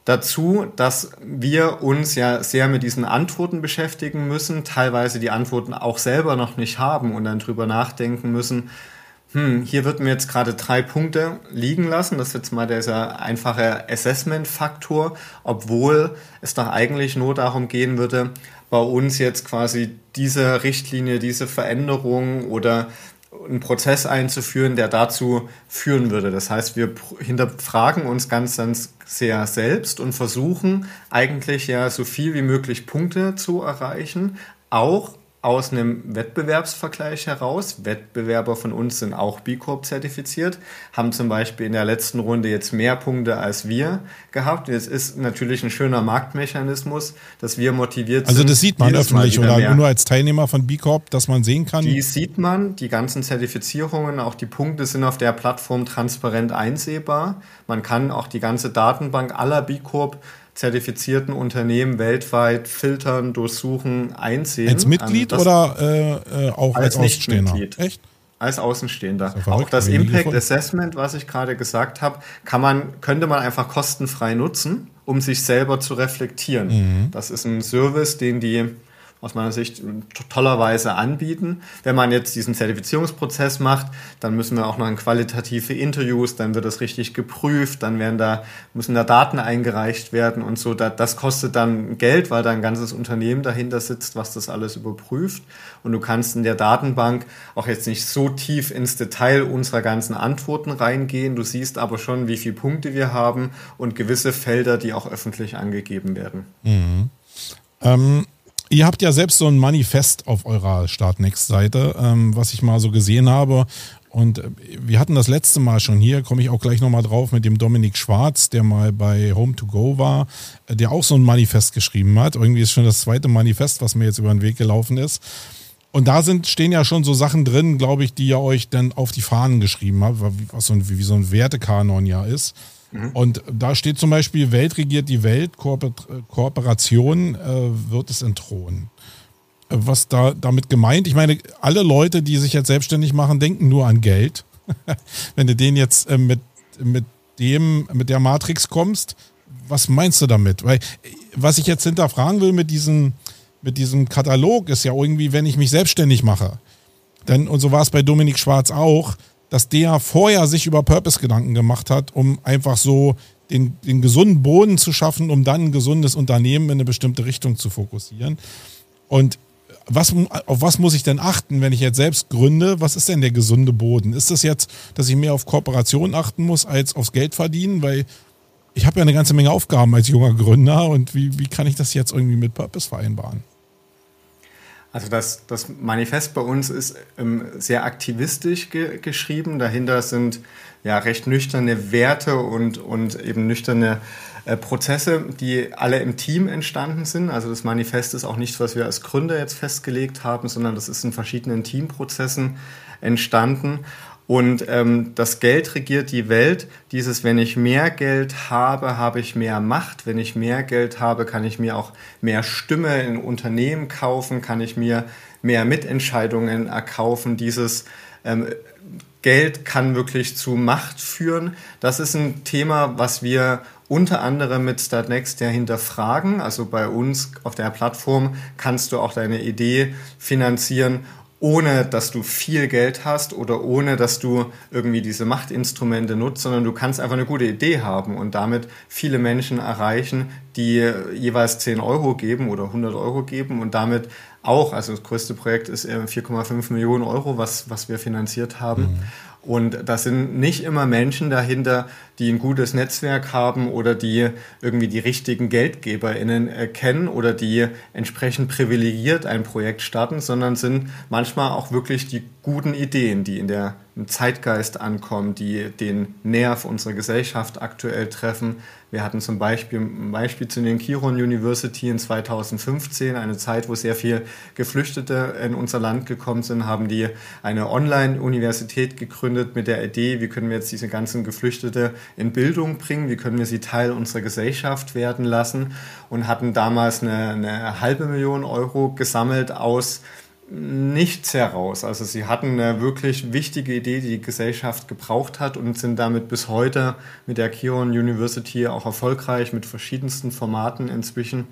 dazu, dass wir uns ja sehr mit diesen Antworten beschäftigen müssen, teilweise die Antworten auch selber noch nicht haben und dann drüber nachdenken müssen, hm, hier wird mir jetzt gerade drei Punkte liegen lassen. Das ist jetzt mal dieser einfache Assessment-Faktor, obwohl es doch eigentlich nur darum gehen würde, bei uns jetzt quasi diese Richtlinie, diese Veränderung oder einen Prozess einzuführen, der dazu führen würde. Das heißt, wir hinterfragen uns ganz, ganz sehr selbst und versuchen eigentlich ja so viel wie möglich Punkte zu erreichen, auch aus einem Wettbewerbsvergleich heraus. Wettbewerber von uns sind auch B Corp zertifiziert, haben zum Beispiel in der letzten Runde jetzt mehr Punkte als wir gehabt. Es ist natürlich ein schöner Marktmechanismus, dass wir motiviert sind. Also das sieht man öffentlich oder nur als Teilnehmer von B Corp, dass man sehen kann? Die sieht man, die ganzen Zertifizierungen, auch die Punkte sind auf der Plattform transparent einsehbar. Man kann auch die ganze Datenbank aller B Corp zertifizierten Unternehmen weltweit filtern, durchsuchen, einsehen. Als Mitglied das oder äh, auch als, als Außenstehender? Echt? Als Außenstehender. Das auch das Impact Assessment, was ich gerade gesagt habe, kann man, könnte man einfach kostenfrei nutzen, um sich selber zu reflektieren. Mhm. Das ist ein Service, den die aus meiner Sicht tollerweise anbieten. Wenn man jetzt diesen Zertifizierungsprozess macht, dann müssen wir auch noch in qualitative Interviews, dann wird das richtig geprüft, dann werden da, müssen da Daten eingereicht werden und so. Das kostet dann Geld, weil da ein ganzes Unternehmen dahinter sitzt, was das alles überprüft. Und du kannst in der Datenbank auch jetzt nicht so tief ins Detail unserer ganzen Antworten reingehen. Du siehst aber schon, wie viele Punkte wir haben und gewisse Felder, die auch öffentlich angegeben werden. Mhm. Ähm Ihr habt ja selbst so ein Manifest auf eurer Startnext-Seite, ähm, was ich mal so gesehen habe. Und wir hatten das letzte Mal schon hier, komme ich auch gleich nochmal drauf, mit dem Dominik Schwarz, der mal bei Home to Go war, der auch so ein Manifest geschrieben hat. Irgendwie ist schon das zweite Manifest, was mir jetzt über den Weg gelaufen ist. Und da sind, stehen ja schon so Sachen drin, glaube ich, die ihr euch dann auf die Fahnen geschrieben habt, was so ein, wie so ein Wertekanon ja ist. Und da steht zum Beispiel, Welt regiert die Welt, Kooper- Kooperation äh, wird es entthronen. Was da damit gemeint? Ich meine, alle Leute, die sich jetzt selbstständig machen, denken nur an Geld. Wenn du den jetzt äh, mit, mit dem, mit der Matrix kommst, was meinst du damit? Weil, was ich jetzt hinterfragen will mit diesem, mit diesem Katalog ist ja irgendwie, wenn ich mich selbstständig mache. Denn, und so war es bei Dominik Schwarz auch, dass der vorher sich über Purpose Gedanken gemacht hat, um einfach so den, den gesunden Boden zu schaffen, um dann ein gesundes Unternehmen in eine bestimmte Richtung zu fokussieren. Und was, auf was muss ich denn achten, wenn ich jetzt selbst gründe? Was ist denn der gesunde Boden? Ist das jetzt, dass ich mehr auf Kooperation achten muss, als aufs Geld verdienen? Weil ich habe ja eine ganze Menge Aufgaben als junger Gründer und wie, wie kann ich das jetzt irgendwie mit Purpose vereinbaren? Also das, das Manifest bei uns ist ähm, sehr aktivistisch ge- geschrieben. Dahinter sind ja recht nüchterne Werte und, und eben nüchterne äh, Prozesse, die alle im Team entstanden sind. Also das Manifest ist auch nichts, was wir als Gründer jetzt festgelegt haben, sondern das ist in verschiedenen Teamprozessen entstanden. Und ähm, das Geld regiert die Welt. Dieses, wenn ich mehr Geld habe, habe ich mehr Macht. Wenn ich mehr Geld habe, kann ich mir auch mehr Stimme in Unternehmen kaufen, kann ich mir mehr Mitentscheidungen erkaufen. Dieses ähm, Geld kann wirklich zu Macht führen. Das ist ein Thema, was wir unter anderem mit Startnext ja hinterfragen. Also bei uns auf der Plattform kannst du auch deine Idee finanzieren, ohne dass du viel Geld hast oder ohne dass du irgendwie diese Machtinstrumente nutzt, sondern du kannst einfach eine gute Idee haben und damit viele Menschen erreichen, die jeweils zehn Euro geben oder hundert Euro geben und damit auch, also das größte Projekt ist vier Komma fünf Millionen Euro, was, was wir finanziert haben. Mhm. Und das sind nicht immer Menschen dahinter, die ein gutes Netzwerk haben oder die irgendwie die richtigen GeldgeberInnen äh, kennen oder die entsprechend privilegiert ein Projekt starten, sondern sind manchmal auch wirklich die guten Ideen, die in der im Zeitgeist ankommen, die den Nerv unserer Gesellschaft aktuell treffen. Wir hatten zum Beispiel ein Beispiel zu den Kiron University in zweitausendfünfzehn, eine Zeit, wo sehr viele Geflüchtete in unser Land gekommen sind, haben die eine Online-Universität gegründet mit der Idee, wie können wir jetzt diese ganzen Geflüchtete in Bildung bringen, wie können wir sie Teil unserer Gesellschaft werden lassen und hatten damals eine, eine halbe Million Euro gesammelt aus nichts heraus. Also sie hatten eine wirklich wichtige Idee, die die Gesellschaft gebraucht hat und sind damit bis heute mit der Keown University auch erfolgreich mit verschiedensten Formaten inzwischen.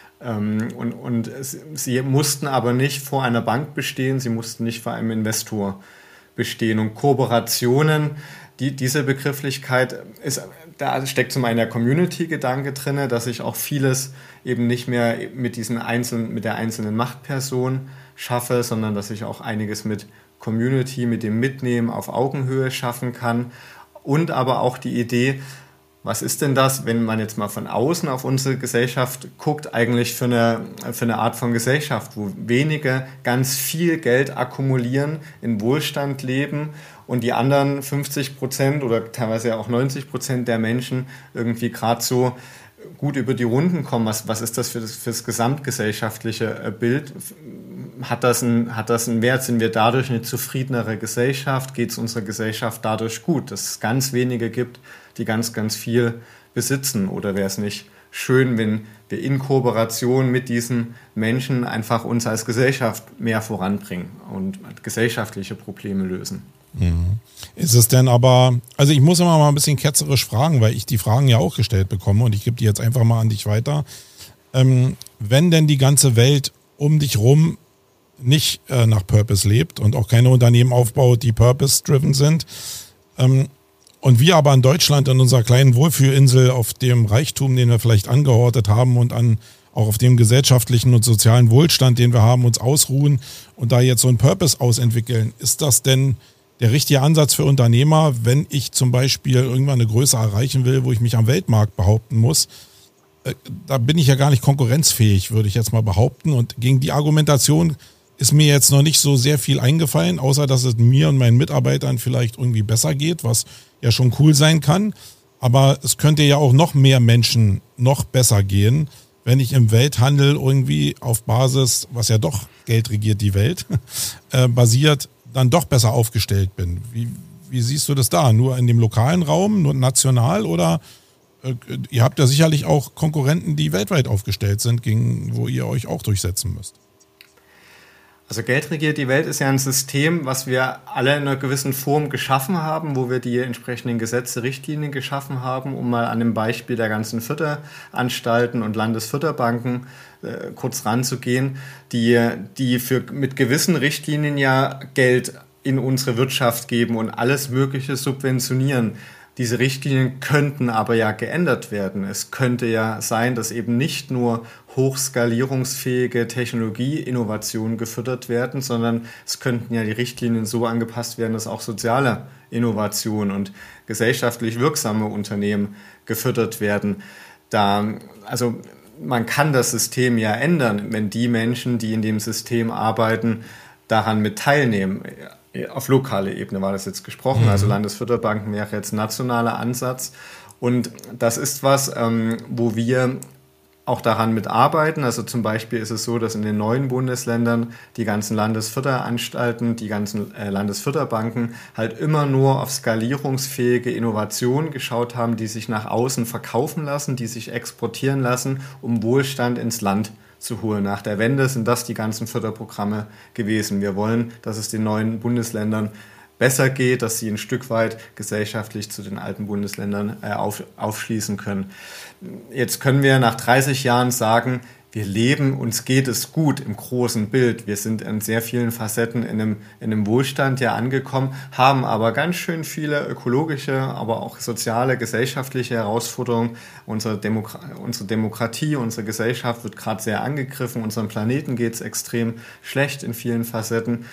Und, und sie mussten aber nicht vor einer Bank bestehen, sie mussten nicht vor einem Investor bestehen. Und Kooperationen, die, diese Begrifflichkeit, ist, da steckt zum einen der Community-Gedanke drin, dass ich auch vieles eben nicht mehr mit, diesen einzelnen, mit der einzelnen Machtperson schaffe, sondern dass ich auch einiges mit Community, mit dem Mitnehmen auf Augenhöhe schaffen kann. Und aber auch die Idee, was ist denn das, wenn man jetzt mal von außen auf unsere Gesellschaft guckt, eigentlich für eine, für eine Art von Gesellschaft, wo wenige ganz viel Geld akkumulieren, in Wohlstand leben und die anderen fünfzig Prozent oder teilweise auch neunzig Prozent der Menschen irgendwie gerade so gut über die Runden kommen. Was, was ist das für, das für das gesamtgesellschaftliche Bild? Hat das, ein, hat das einen Wert? Sind wir dadurch eine zufriedenere Gesellschaft? Geht es unserer Gesellschaft dadurch gut, dass es ganz wenige gibt, die ganz, ganz viel besitzen? Oder wäre es nicht schön, wenn wir in Kooperation mit diesen Menschen einfach uns als Gesellschaft mehr voranbringen und gesellschaftliche Probleme lösen? Mhm. Ist es denn aber, also ich muss immer mal ein bisschen ketzerisch fragen, weil ich die Fragen ja auch gestellt bekomme und ich gebe die jetzt einfach mal an dich weiter. Ähm, wenn denn die ganze Welt um dich rum nicht äh, nach Purpose lebt und auch keine Unternehmen aufbaut, die Purpose-driven sind, ähm, und wir aber in Deutschland in unserer kleinen Wohlfühlinsel auf dem Reichtum, den wir vielleicht angehortet haben und an auch auf dem gesellschaftlichen und sozialen Wohlstand, den wir haben, uns ausruhen und da jetzt so einen Purpose ausentwickeln, ist das denn der richtige Ansatz für Unternehmer, wenn ich zum Beispiel irgendwann eine Größe erreichen will, wo ich mich am Weltmarkt behaupten muss? Da bin ich ja gar nicht konkurrenzfähig, würde ich jetzt mal behaupten. Und gegen die Argumentation ist mir jetzt noch nicht so sehr viel eingefallen, außer dass es mir und meinen Mitarbeitern vielleicht irgendwie besser geht, was ja schon cool sein kann. Aber es könnte ja auch noch mehr Menschen noch besser gehen, wenn ich im Welthandel irgendwie auf Basis, was ja doch Geld regiert die Welt, äh, basiert, dann doch besser aufgestellt bin. Wie, wie siehst du das da? Nur in dem lokalen Raum, nur national oder äh, ihr habt ja sicherlich auch Konkurrenten, die weltweit aufgestellt sind, gegen wo ihr euch auch durchsetzen müsst. Also Geld regiert die Welt ist ja ein System, was wir alle in einer gewissen Form geschaffen haben, wo wir die entsprechenden Gesetze, Richtlinien geschaffen haben, um mal an dem Beispiel der ganzen Förderanstalten und Landesförderbanken äh, kurz ranzugehen, die, die für, mit gewissen Richtlinien ja Geld in unsere Wirtschaft geben und alles Mögliche subventionieren. Diese Richtlinien könnten aber ja geändert werden. Es könnte ja sein, dass eben nicht nur hochskalierungsfähige Technologieinnovationen gefördert werden, sondern es könnten ja die Richtlinien so angepasst werden, dass auch soziale Innovationen und gesellschaftlich wirksame Unternehmen gefördert werden. Da, also man kann das System ja ändern, wenn die Menschen, die in dem System arbeiten, daran mit teilnehmen. Auf lokaler Ebene war das jetzt gesprochen, also Landesförderbanken wäre jetzt ein nationaler Ansatz und das ist was, ähm, wo wir auch daran mitarbeiten. Also zum Beispiel ist es so, dass in den neuen Bundesländern die ganzen Landesförderanstalten, die ganzen äh, Landesförderbanken halt immer nur auf skalierungsfähige Innovationen geschaut haben, die sich nach außen verkaufen lassen, die sich exportieren lassen, um Wohlstand ins Land zu holen. Nach der Wende sind das die ganzen Förderprogramme gewesen. Wir wollen, dass es den neuen Bundesländern besser geht, dass sie ein Stück weit gesellschaftlich zu den alten Bundesländern äh, auf, aufschließen können. Jetzt können wir nach dreißig Jahren sagen, wir leben, uns geht es gut im großen Bild. Wir sind in sehr vielen Facetten in einem, in einem Wohlstand ja angekommen, haben aber ganz schön viele ökologische, aber auch soziale, gesellschaftliche Herausforderungen. Unsere, Demokra- unsere Demokratie, unsere Gesellschaft wird gerade sehr angegriffen. Unserem Planeten geht es extrem schlecht in vielen Facetten.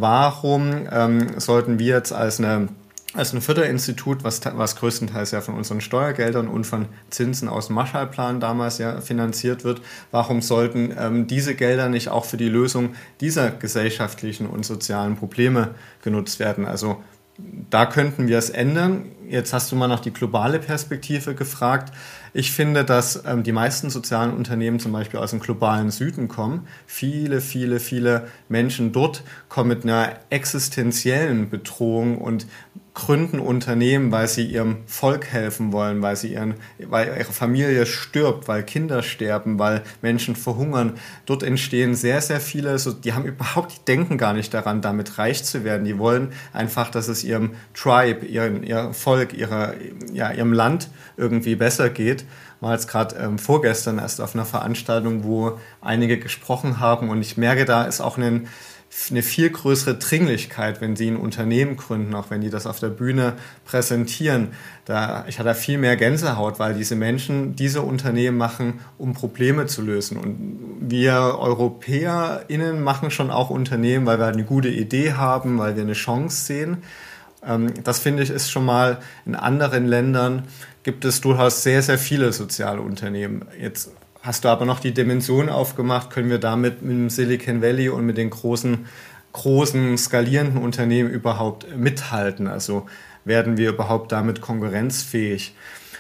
Warum ähm, sollten wir jetzt als eine als ein Förderinstitut, was, was größtenteils ja von unseren Steuergeldern und von Zinsen aus dem Marshallplan damals ja finanziert wird, warum sollten ähm, diese Gelder nicht auch für die Lösung dieser gesellschaftlichen und sozialen Probleme genutzt werden? Also da könnten wir es ändern. Jetzt hast du mal nach die globale Perspektive gefragt. Ich finde, dass ähm, die meisten sozialen Unternehmen zum Beispiel aus dem globalen Süden kommen. Viele, viele, viele Menschen dort kommen mit einer existenziellen Bedrohung und gründen Unternehmen, weil sie ihrem Volk helfen wollen, weil sie ihren, weil ihre Familie stirbt, weil Kinder sterben, weil Menschen verhungern. Dort entstehen sehr, sehr viele, so, die haben überhaupt, die denken gar nicht daran, damit reich zu werden. Die wollen einfach, dass es ihrem Tribe, ihrem, ihrem Volk, ihrer, ja, ihrem Land irgendwie besser geht. War jetzt gerade ähm, vorgestern erst auf einer Veranstaltung, wo einige gesprochen haben, und ich merke, da ist auch ein eine viel größere Dringlichkeit, wenn sie ein Unternehmen gründen, auch wenn die das auf der Bühne präsentieren. Da, ich hatte viel mehr Gänsehaut, weil diese Menschen diese Unternehmen machen, um Probleme zu lösen. Und wir EuropäerInnen machen schon auch Unternehmen, weil wir eine gute Idee haben, weil wir eine Chance sehen. Das finde ich ist schon mal, in anderen Ländern gibt es durchaus sehr, sehr viele soziale Unternehmen. Jetzt hast du aber noch die Dimension aufgemacht, können wir damit mit dem Silicon Valley und mit den großen, großen skalierenden Unternehmen überhaupt mithalten? Also werden wir überhaupt damit konkurrenzfähig?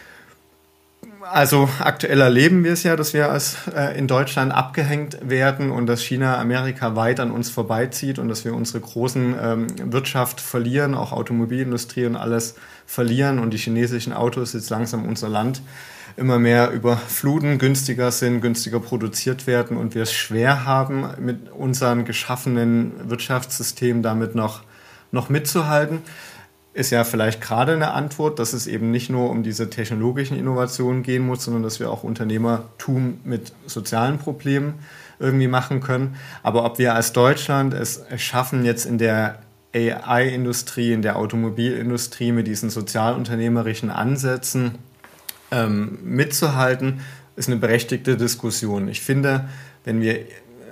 Also aktuell erleben wir es ja, dass wir als, äh, in Deutschland abgehängt werden und dass China, Amerika weit an uns vorbeizieht und dass wir unsere großen ähm, Wirtschaft verlieren, auch Automobilindustrie und alles verlieren, und die chinesischen Autos jetzt langsam unser Land immer mehr überfluten, günstiger sind, günstiger produziert werden und wir es schwer haben, mit unseren geschaffenen Wirtschaftssystemen damit noch, noch mitzuhalten, ist ja vielleicht gerade eine Antwort, dass es eben nicht nur um diese technologischen Innovationen gehen muss, sondern dass wir auch Unternehmertum mit sozialen Problemen irgendwie machen können. Aber ob wir als Deutschland es schaffen, jetzt in der A I-Industrie, in der Automobilindustrie mit diesen sozialunternehmerischen Ansätzen ähm, mitzuhalten, ist eine berechtigte Diskussion. Ich finde, wenn wir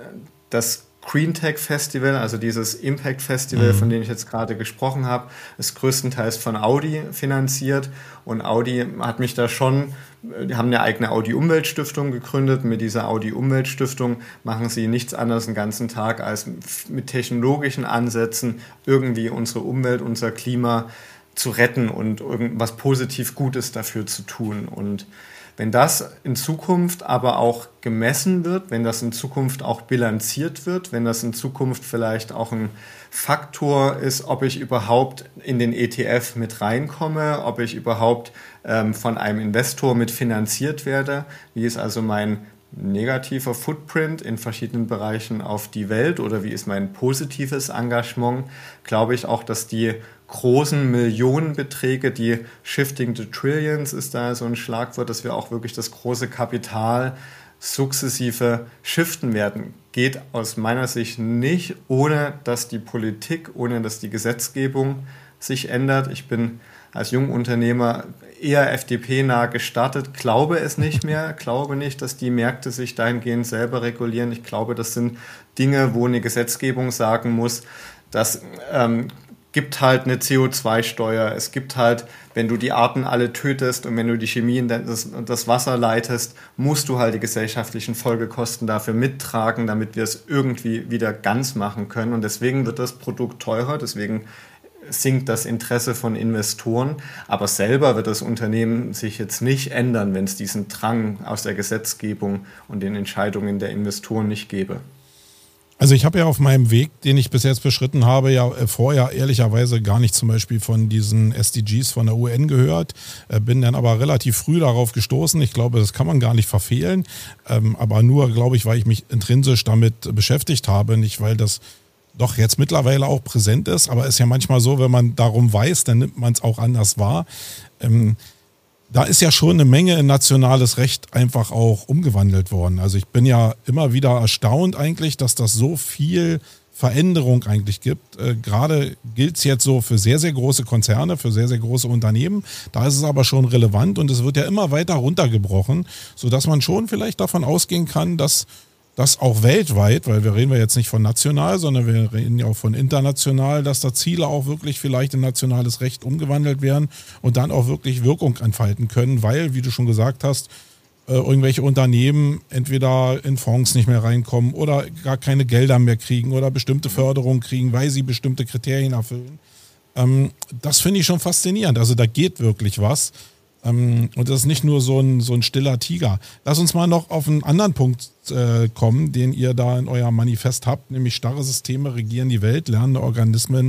das Green Tech Festival, also dieses Impact Festival, mhm. von dem ich jetzt gerade gesprochen habe, ist größtenteils von Audi finanziert, und Audi hat mich da schon, die haben eine eigene Audi-Umweltstiftung gegründet. Mit dieser Audi-Umweltstiftung machen sie nichts anderes den ganzen Tag, als mit technologischen Ansätzen irgendwie unsere Umwelt, unser Klima zu retten und irgendwas positiv Gutes dafür zu tun. Und wenn das in Zukunft aber auch gemessen wird, wenn das in Zukunft auch bilanziert wird, wenn das in Zukunft vielleicht auch ein Faktor ist, ob ich überhaupt in den E T F mit reinkomme, ob ich überhaupt ähm, von einem Investor mit finanziert werde, wie ist also mein negativer Footprint in verschiedenen Bereichen auf die Welt oder wie ist mein positives Engagement, glaube ich auch, dass die großen Millionenbeträge, die Shifting the Trillions ist da so ein Schlagwort, dass wir auch wirklich das große Kapital sukzessive shiften werden. Geht aus meiner Sicht nicht, ohne dass die Politik, ohne dass die Gesetzgebung sich ändert. Ich bin als Jungunternehmer eher F D P-nah gestartet, glaube es nicht mehr, glaube nicht, dass die Märkte sich dahingehend selber regulieren. Ich glaube, das sind Dinge, wo eine Gesetzgebung sagen muss, dass ähm, gibt halt eine C O zwei Steuer, es gibt halt, wenn du die Arten alle tötest und wenn du die Chemie in das, das Wasser leitest, musst du halt die gesellschaftlichen Folgekosten dafür mittragen, damit wir es irgendwie wieder ganz machen können. Und deswegen wird das Produkt teurer, deswegen sinkt das Interesse von Investoren, aber selber wird das Unternehmen sich jetzt nicht ändern, wenn es diesen Drang aus der Gesetzgebung und den Entscheidungen der Investoren nicht gäbe. Also ich habe ja auf meinem Weg, den ich bis jetzt beschritten habe, ja vorher ehrlicherweise gar nicht zum Beispiel von diesen S D Gs von der U N gehört, bin dann aber relativ früh darauf gestoßen. Ich glaube, das kann man gar nicht verfehlen, aber nur, glaube ich, weil ich mich intrinsisch damit beschäftigt habe, nicht weil das doch jetzt mittlerweile auch präsent ist, aber es ist ja manchmal so, wenn man darum weiß, dann nimmt man es auch anders wahr. Ähm, da ist ja schon eine Menge in nationales Recht einfach auch umgewandelt worden. Also ich bin ja immer wieder erstaunt eigentlich, dass das so viel Veränderung eigentlich gibt. Äh, gerade gilt es jetzt so für sehr, sehr große Konzerne, für sehr, sehr große Unternehmen. Da ist es aber schon relevant und es wird ja immer weiter runtergebrochen, sodass man schon vielleicht davon ausgehen kann, dass das auch weltweit, weil wir reden wir jetzt nicht von national, sondern wir reden ja auch von international, dass da Ziele auch wirklich vielleicht in nationales Recht umgewandelt werden und dann auch wirklich Wirkung entfalten können, weil, wie du schon gesagt hast, äh, irgendwelche Unternehmen entweder in Fonds nicht mehr reinkommen oder gar keine Gelder mehr kriegen oder bestimmte Förderungen kriegen, weil sie bestimmte Kriterien erfüllen. Ähm, das finde ich schon faszinierend. Also da geht wirklich was. Und das ist nicht nur so ein, so ein stiller Tiger. Lass uns mal noch auf einen anderen Punkt äh, kommen, den ihr da in eurem Manifest habt, nämlich starre Systeme regieren die Welt, lernende Organismen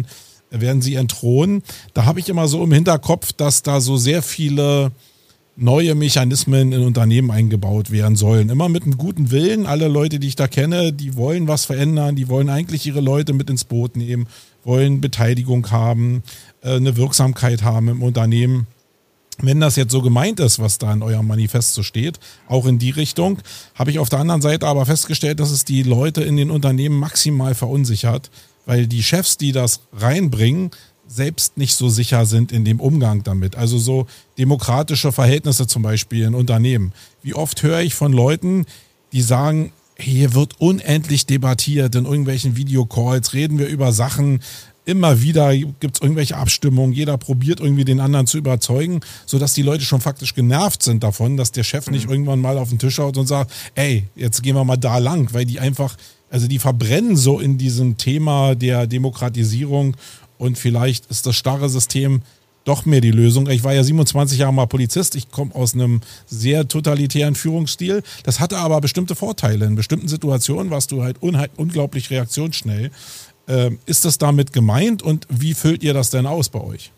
werden sie entthronen. Da habe ich immer so im Hinterkopf, dass da so sehr viele neue Mechanismen in Unternehmen eingebaut werden sollen. Immer mit einem guten Willen. Alle Leute, die ich da kenne, die wollen was verändern, die wollen eigentlich ihre Leute mit ins Boot nehmen, wollen Beteiligung haben, eine Wirksamkeit haben im Unternehmen. Wenn das jetzt so gemeint ist, was da in eurem Manifest so steht, auch in die Richtung, habe ich auf der anderen Seite aber festgestellt, dass es die Leute in den Unternehmen maximal verunsichert, weil die Chefs, die das reinbringen, selbst nicht so sicher sind in dem Umgang damit. Also so demokratische Verhältnisse zum Beispiel in Unternehmen. Wie oft höre ich von Leuten, die sagen, hier wird unendlich debattiert in irgendwelchen Videocalls, reden wir über Sachen, immer wieder gibt es irgendwelche Abstimmungen, jeder probiert irgendwie den anderen zu überzeugen, sodass die Leute schon faktisch genervt sind davon, dass der Chef nicht irgendwann mal auf den Tisch haut und sagt, ey, jetzt gehen wir mal da lang, weil die einfach, also die verbrennen so in diesem Thema der Demokratisierung. Und vielleicht ist das starre System doch mehr die Lösung. Ich war ja siebenundzwanzig Jahre mal Polizist. Ich komme aus einem sehr totalitären Führungsstil. Das hatte aber bestimmte Vorteile. In bestimmten Situationen warst du halt unglaublich reaktionsschnell. Ähm, ist das damit gemeint und wie füllt ihr das denn aus bei euch?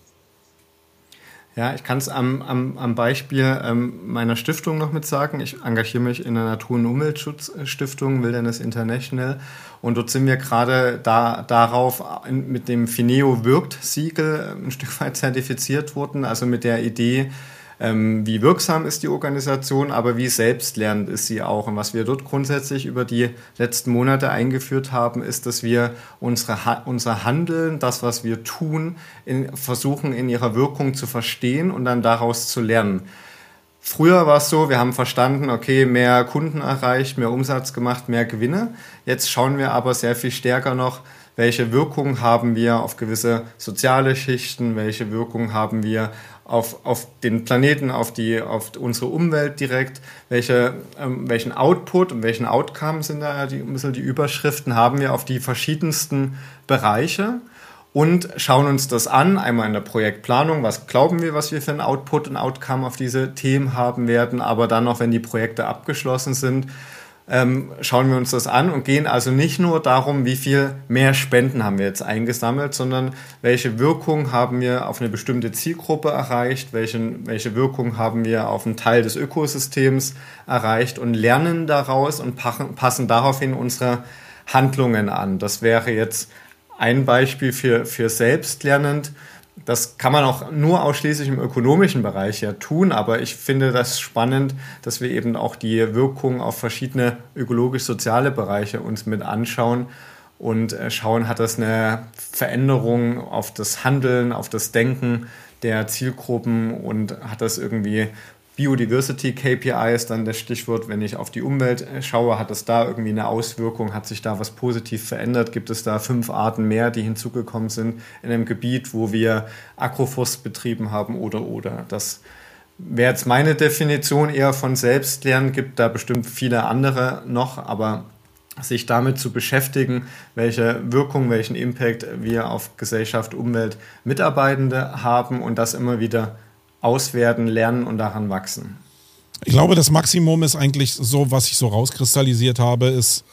Ja, ich kann es am, am, am Beispiel ähm, meiner Stiftung noch mit sagen. Ich engagiere mich in der Natur- und Umweltschutzstiftung Wilderness International und dort sind wir gerade da, darauf in, mit dem Fineo Wirkt-Siegel ein Stück weit zertifiziert worden, also mit der Idee, ähm, wie wirksam ist die Organisation, aber wie selbstlernend ist sie auch. Und was wir dort grundsätzlich über die letzten Monate eingeführt haben, ist, dass wir unsere, unser Handeln, das, was wir tun, in, versuchen in ihrer Wirkung zu verstehen und dann daraus zu lernen. Früher war es so, wir haben verstanden, okay, mehr Kunden erreicht, mehr Umsatz gemacht, mehr Gewinne. Jetzt schauen wir aber sehr viel stärker noch, welche Wirkung haben wir auf gewisse soziale Schichten, welche Wirkung haben wir auf, auf den Planeten, auf, die, auf unsere Umwelt direkt, welche, ähm, welchen Output und welchen Outcome sind da die, ein bisschen die Überschriften, haben wir auf die verschiedensten Bereiche und schauen uns das an, einmal in der Projektplanung, was glauben wir, was wir für einen Output und Outcome auf diese Themen haben werden, aber dann noch, wenn die Projekte abgeschlossen sind, Ähm, schauen wir uns das an und gehen also nicht nur darum, wie viel mehr Spenden haben wir jetzt eingesammelt, sondern welche Wirkung haben wir auf eine bestimmte Zielgruppe erreicht, welche, welche Wirkung haben wir auf einen Teil des Ökosystems erreicht und lernen daraus und passen, passen daraufhin unsere Handlungen an. Das wäre jetzt ein Beispiel für, für selbstlernend. Das kann man auch nur ausschließlich im ökonomischen Bereich ja tun, aber ich finde das spannend, dass wir eben auch die Wirkung auf verschiedene ökologisch-soziale Bereiche uns mit anschauen und schauen, hat das eine Veränderung auf das Handeln, auf das Denken der Zielgruppen und hat das irgendwie Biodiversity K P Is, dann das Stichwort, wenn ich auf die Umwelt schaue, hat das da irgendwie eine Auswirkung, hat sich da was positiv verändert, gibt es da fünf Arten mehr, die hinzugekommen sind in einem Gebiet, wo wir Agroforst betrieben haben oder oder. Das wäre jetzt meine Definition eher von Selbstlernen, gibt da bestimmt viele andere noch, aber sich damit zu beschäftigen, welche Wirkung, welchen Impact wir auf Gesellschaft, Umwelt, Mitarbeitende haben und das immer wieder auswerten, lernen und daran wachsen. Ich glaube, das Maximum ist eigentlich so, was ich so rauskristallisiert habe, ist,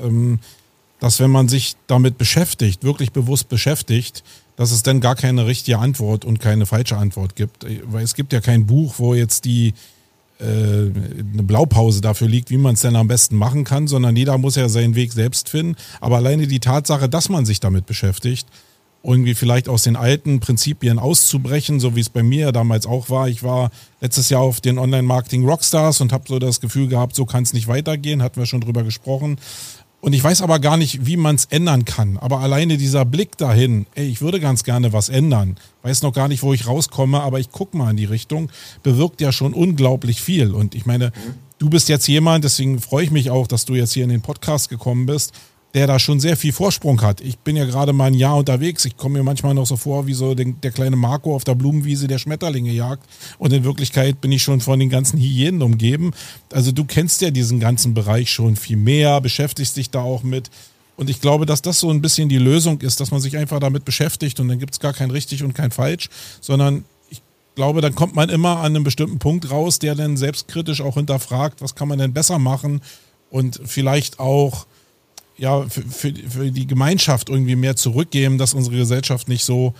dass wenn man sich damit beschäftigt, wirklich bewusst beschäftigt, dass es dann gar keine richtige Antwort und keine falsche Antwort gibt. Weil es gibt ja kein Buch, wo jetzt die äh, eine Blaupause dafür liegt, wie man es denn am besten machen kann, sondern jeder muss ja seinen Weg selbst finden. Aber alleine die Tatsache, dass man sich damit beschäftigt, irgendwie vielleicht aus den alten Prinzipien auszubrechen, so wie es bei mir ja damals auch war. Ich war letztes Jahr auf den Online-Marketing-Rockstars und habe so das Gefühl gehabt, so kann es nicht weitergehen, hatten wir schon drüber gesprochen. Und ich weiß aber gar nicht, wie man es ändern kann. Aber alleine dieser Blick dahin, ey, ich würde ganz gerne was ändern, weiß noch gar nicht, wo ich rauskomme, aber ich gucke mal in die Richtung, bewirkt ja schon unglaublich viel. Und ich meine, du bist jetzt jemand, deswegen freue ich mich auch, dass du jetzt hier in den Podcast gekommen bist, der da schon sehr viel Vorsprung hat. Ich bin ja gerade mal ein Jahr unterwegs. Ich komme mir manchmal noch so vor, wie so den, der kleine Marco auf der Blumenwiese, der Schmetterlinge jagt. Und in Wirklichkeit bin ich schon von den ganzen Hyänen umgeben. Also du kennst ja diesen ganzen Bereich schon viel mehr, beschäftigst dich da auch mit. Und ich glaube, dass das so ein bisschen die Lösung ist, dass man sich einfach damit beschäftigt und dann gibt es gar kein richtig und kein falsch, sondern ich glaube, dann kommt man immer an einem bestimmten Punkt raus, der dann selbstkritisch auch hinterfragt, was kann man denn besser machen und vielleicht auch ja, für, für, für die Gemeinschaft irgendwie mehr zurückgeben, dass unsere Gesellschaft nicht so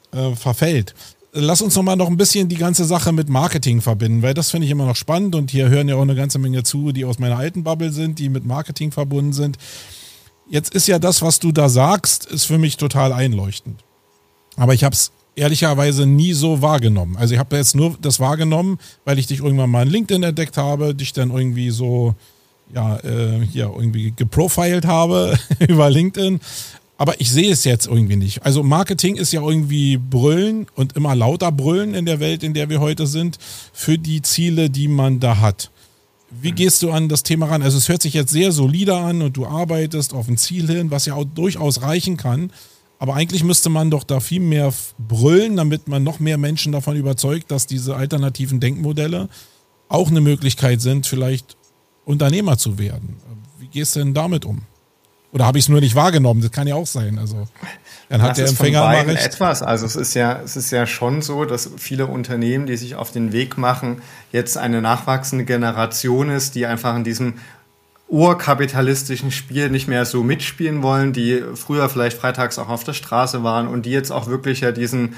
äh, verfällt. Lass uns noch mal noch ein bisschen die ganze Sache mit Marketing verbinden, weil das finde ich immer noch spannend und hier hören ja auch eine ganze Menge zu, die aus meiner alten Bubble sind, die mit Marketing verbunden sind. Jetzt ist ja das, was du da sagst, ist für mich total einleuchtend. Aber ich habe es ehrlicherweise nie so wahrgenommen. Also ich habe jetzt nur das wahrgenommen, weil ich dich irgendwann mal in LinkedIn entdeckt habe, dich dann irgendwie so ja äh, hier irgendwie geprofiled habe über LinkedIn. Aber ich sehe es jetzt irgendwie nicht. Also Marketing ist ja irgendwie Brüllen und immer lauter Brüllen in der Welt, in der wir heute sind, für die Ziele, die man da hat. Wie gehst du an das Thema ran? Also es hört sich jetzt sehr solide an und du arbeitest auf ein Ziel hin, was ja auch durchaus reichen kann. Aber eigentlich müsste man doch da viel mehr brüllen, damit man noch mehr Menschen davon überzeugt, dass diese alternativen Denkmodelle auch eine Möglichkeit sind, vielleicht Unternehmer zu werden. Wie gehst du denn damit um? Oder habe ich es nur nicht wahrgenommen? Das kann ja auch sein. Also dann hat das der ist Empfänger von mal beiden recht. Etwas. Also es ist ja, es ist ja schon so, dass viele Unternehmen, die sich auf den Weg machen, jetzt eine nachwachsende Generation ist, die einfach in diesem urkapitalistischen Spiel nicht mehr so mitspielen wollen, die früher vielleicht freitags auch auf der Straße waren und die jetzt auch wirklich ja diesen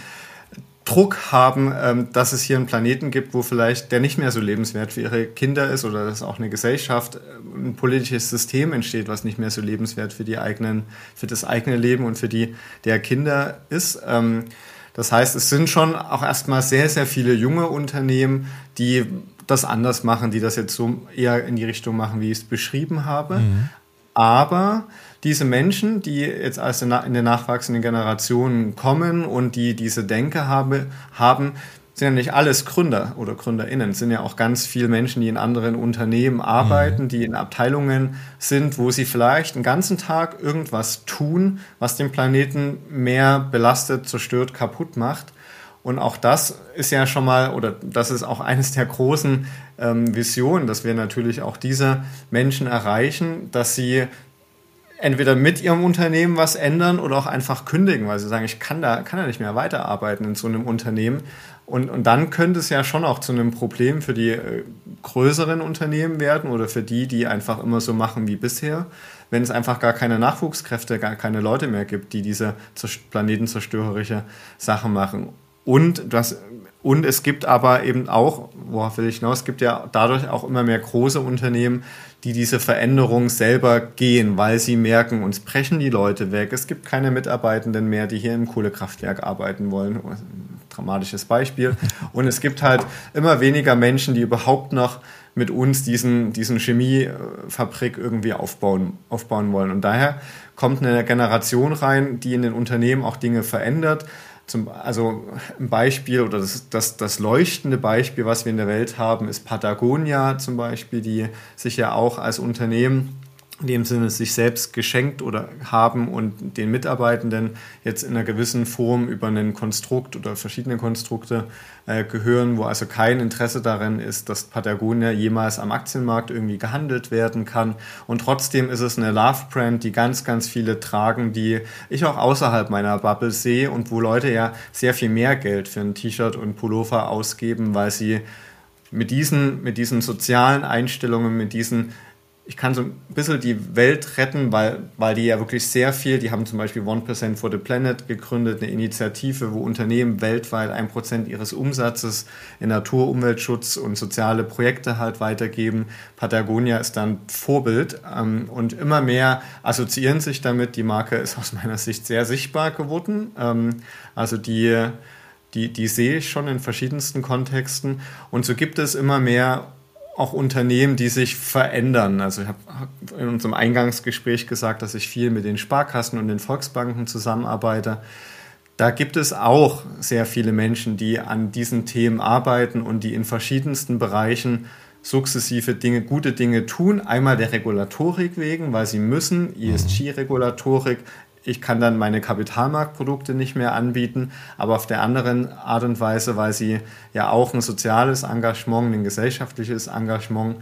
Druck haben, dass es hier einen Planeten gibt, wo vielleicht der nicht mehr so lebenswert für ihre Kinder ist oder dass auch eine Gesellschaft, ein politisches System entsteht, was nicht mehr so lebenswert für die eigenen, für das eigene Leben und für die der Kinder ist. Das heißt, es sind schon auch erstmal sehr, sehr viele junge Unternehmen, die das anders machen, die das jetzt so eher in die Richtung machen, wie ich es beschrieben habe. Mhm. Aber diese Menschen, die jetzt als in den nachwachsenden Generationen kommen und die diese Denke habe, haben, sind ja nicht alles Gründer oder GründerInnen, sind ja auch ganz viele Menschen, die in anderen Unternehmen arbeiten, mhm. die in Abteilungen sind, wo sie vielleicht den ganzen Tag irgendwas tun, was den Planeten mehr belastet, zerstört, kaputt macht. Und auch das ist ja schon mal, oder das ist auch eines der großen ähm, Visionen, dass wir natürlich auch diese Menschen erreichen, dass sie entweder mit ihrem Unternehmen was ändern oder auch einfach kündigen, weil sie sagen, ich kann da, kann da nicht mehr weiterarbeiten in so einem Unternehmen. Und, und dann könnte es ja schon auch zu einem Problem für die äh, größeren Unternehmen werden oder für die, die einfach immer so machen wie bisher, wenn es einfach gar keine Nachwuchskräfte, gar keine Leute mehr gibt, die diese planetenzerstörerische Sachen machen. Und, das, und es gibt aber eben auch, worauf will ich hinaus, es gibt ja dadurch auch immer mehr große Unternehmen, die diese Veränderung selber gehen, weil sie merken, uns brechen die Leute weg. Es gibt keine Mitarbeitenden mehr, die hier im Kohlekraftwerk arbeiten wollen. Ein dramatisches Beispiel. Und es gibt halt immer weniger Menschen, die überhaupt noch mit uns diesen, diesen Chemiefabrik irgendwie aufbauen, aufbauen wollen. Und daher kommt eine Generation rein, die in den Unternehmen auch Dinge verändert. Zum, also ein Beispiel oder das, das, das leuchtende Beispiel, was wir in der Welt haben, ist Patagonia zum Beispiel, die sich ja auch als Unternehmen in dem Sinne sich selbst geschenkt oder haben und den Mitarbeitenden jetzt in einer gewissen Form über ein Konstrukt oder verschiedene Konstrukte äh, gehören, wo also kein Interesse daran ist, dass Patagonia jemals am Aktienmarkt irgendwie gehandelt werden kann. Und trotzdem ist es eine Love-Brand, die ganz, ganz viele tragen, die ich auch außerhalb meiner Bubble sehe und wo Leute ja sehr viel mehr Geld für ein T-Shirt und Pullover ausgeben, weil sie mit diesen, mit diesen sozialen Einstellungen, mit diesen ich kann so ein bisschen die Welt retten, weil, weil die ja wirklich sehr viel, die haben zum Beispiel one percent for the Planet gegründet, eine Initiative, wo Unternehmen weltweit ein Prozent ihres Umsatzes in Natur-, Umweltschutz und soziale Projekte halt weitergeben. Patagonia ist dann Vorbild ähm, und immer mehr assoziieren sich damit. Die Marke ist aus meiner Sicht sehr sichtbar geworden. Ähm, also die, die, die sehe ich schon in verschiedensten Kontexten und so gibt es immer mehr auch Unternehmen, die sich verändern. Also ich habe in unserem Eingangsgespräch gesagt, dass ich viel mit den Sparkassen und den Volksbanken zusammenarbeite. Da gibt es auch sehr viele Menschen, die an diesen Themen arbeiten und die in verschiedensten Bereichen sukzessive Dinge, gute Dinge tun. Einmal der Regulatorik wegen, weil sie müssen, E S G-Regulatorik. Ich kann dann meine Kapitalmarktprodukte nicht mehr anbieten, aber auf der anderen Art und Weise, weil sie ja auch ein soziales Engagement, ein gesellschaftliches Engagement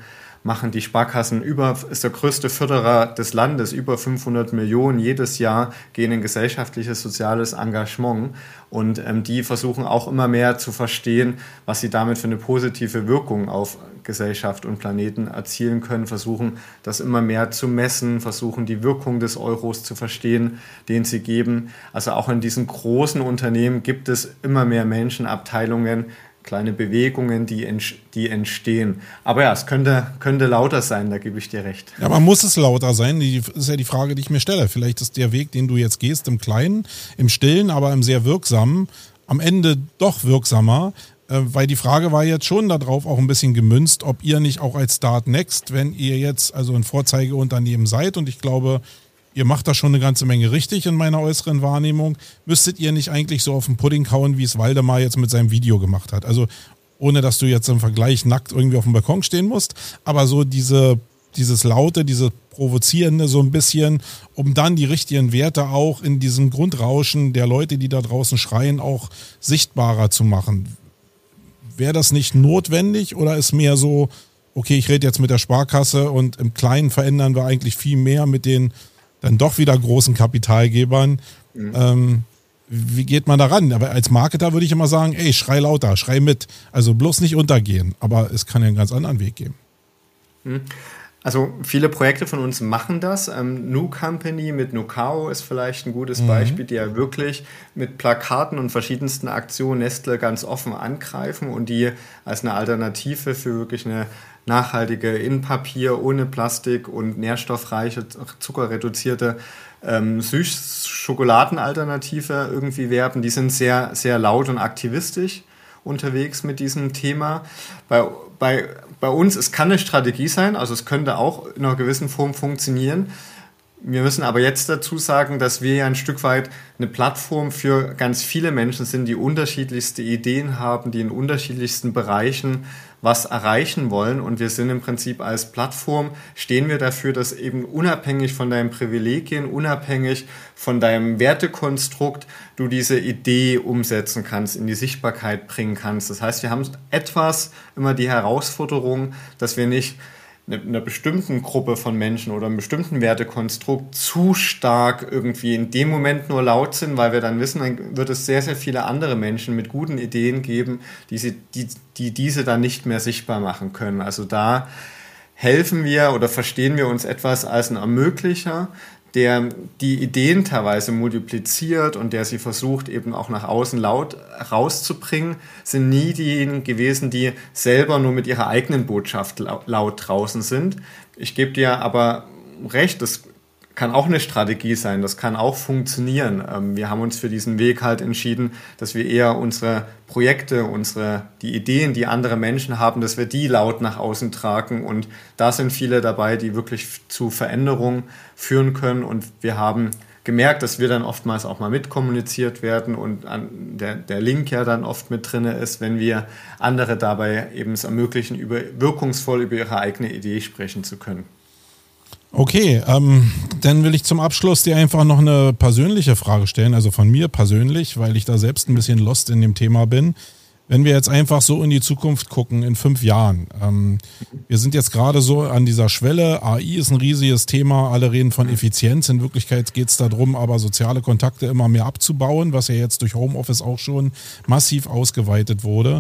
machen. Die Sparkassen über, ist der größte Förderer des Landes, über fünfhundert Millionen jedes Jahr gehen in gesellschaftliches, soziales Engagement. Und ähm, die versuchen auch immer mehr zu verstehen, was sie damit für eine positive Wirkung auf Gesellschaft und Planeten erzielen können, versuchen das immer mehr zu messen, versuchen die Wirkung des Euros zu verstehen, den sie geben. Also auch in diesen großen Unternehmen gibt es immer mehr Menschen, Abteilungen, kleine Bewegungen, die, die entstehen. Aber ja, es könnte, könnte lauter sein, da gebe ich dir recht. Ja, aber muss es lauter sein? Das ist ja die Frage, die ich mir stelle. Vielleicht ist der Weg, den du jetzt gehst, im Kleinen, im Stillen, aber im sehr wirksamen, am Ende doch wirksamer. Weil die Frage war jetzt schon darauf auch ein bisschen gemünzt, ob ihr nicht auch als Start Next, wenn ihr jetzt also ein Vorzeigeunternehmen seid, und ich glaube, ihr macht da schon eine ganze Menge richtig in meiner äußeren Wahrnehmung, müsstet ihr nicht eigentlich so auf den Pudding hauen, wie es Waldemar jetzt mit seinem Video gemacht hat. Also ohne, dass du jetzt im Vergleich nackt irgendwie auf dem Balkon stehen musst, aber so diese, dieses Laute, diese Provozierende so ein bisschen, um dann die richtigen Werte auch in diesem Grundrauschen der Leute, die da draußen schreien, auch sichtbarer zu machen. Wäre das nicht notwendig oder ist mehr so, okay, ich rede jetzt mit der Sparkasse und im Kleinen verändern wir eigentlich viel mehr mit den dann doch wieder großen Kapitalgebern? Mhm. Ähm, wie geht man da ran? Aber als Marketer würde ich immer sagen, ey, schrei lauter, schrei mit. Also bloß nicht untergehen. Aber es kann ja einen ganz anderen Weg geben. Mhm. Also viele Projekte von uns machen das. Ähm, New Company mit Nucao ist vielleicht ein gutes mhm. Beispiel, die ja wirklich mit Plakaten und verschiedensten Aktionen Nestle ganz offen angreifen und die als eine Alternative für wirklich eine nachhaltige Innenpapier ohne Plastik und nährstoffreiche, zuckerreduzierte ähm, Süß-Schokoladenalternative irgendwie werben. Die sind sehr, sehr laut und aktivistisch unterwegs mit diesem Thema. Bei, bei, bei uns, es kann eine Strategie sein, also es könnte auch in einer gewissen Form funktionieren. Wir müssen aber jetzt dazu sagen, dass wir ja ein Stück weit eine Plattform für ganz viele Menschen sind, die unterschiedlichste Ideen haben, die in unterschiedlichsten Bereichen was erreichen wollen. Und wir sind im Prinzip als Plattform, stehen wir dafür, dass eben unabhängig von deinen Privilegien, unabhängig von deinem Wertekonstrukt, du diese Idee umsetzen kannst, in die Sichtbarkeit bringen kannst. Das heißt, wir haben etwas immer die Herausforderung, dass wir nicht einer bestimmten Gruppe von Menschen oder einem bestimmten Wertekonstrukt zu stark irgendwie in dem Moment nur laut sind, weil wir dann wissen, dann wird es sehr, sehr viele andere Menschen mit guten Ideen geben, die, sie, die, die diese dann nicht mehr sichtbar machen können. Also da helfen wir oder verstehen wir uns etwas als ein Ermöglicher, der die Ideen teilweise multipliziert und der sie versucht, eben auch nach außen laut rauszubringen, sind nie diejenigen gewesen, die selber nur mit ihrer eigenen Botschaft laut draußen sind. Ich gebe dir aber recht, das kann auch eine Strategie sein, das kann auch funktionieren. Wir haben uns für diesen Weg halt entschieden, dass wir eher unsere Projekte, unsere, die Ideen, die andere Menschen haben, dass wir die laut nach außen tragen, und da sind viele dabei, die wirklich zu Veränderungen führen können, und wir haben gemerkt, dass wir dann oftmals auch mal mitkommuniziert werden und an der, der Link ja dann oft mit drin ist, wenn wir andere dabei eben es ermöglichen, über, wirkungsvoll über ihre eigene Idee sprechen zu können. Okay, ähm, dann will ich zum Abschluss dir einfach noch eine persönliche Frage stellen, also von mir persönlich, weil ich da selbst ein bisschen lost in dem Thema bin. Wenn wir jetzt einfach so in die Zukunft gucken, in fünf Jahren, ähm, wir sind jetzt gerade so an dieser Schwelle, A I ist ein riesiges Thema, alle reden von Effizienz, in Wirklichkeit geht es darum, aber soziale Kontakte immer mehr abzubauen, was ja jetzt durch Homeoffice auch schon massiv ausgeweitet wurde.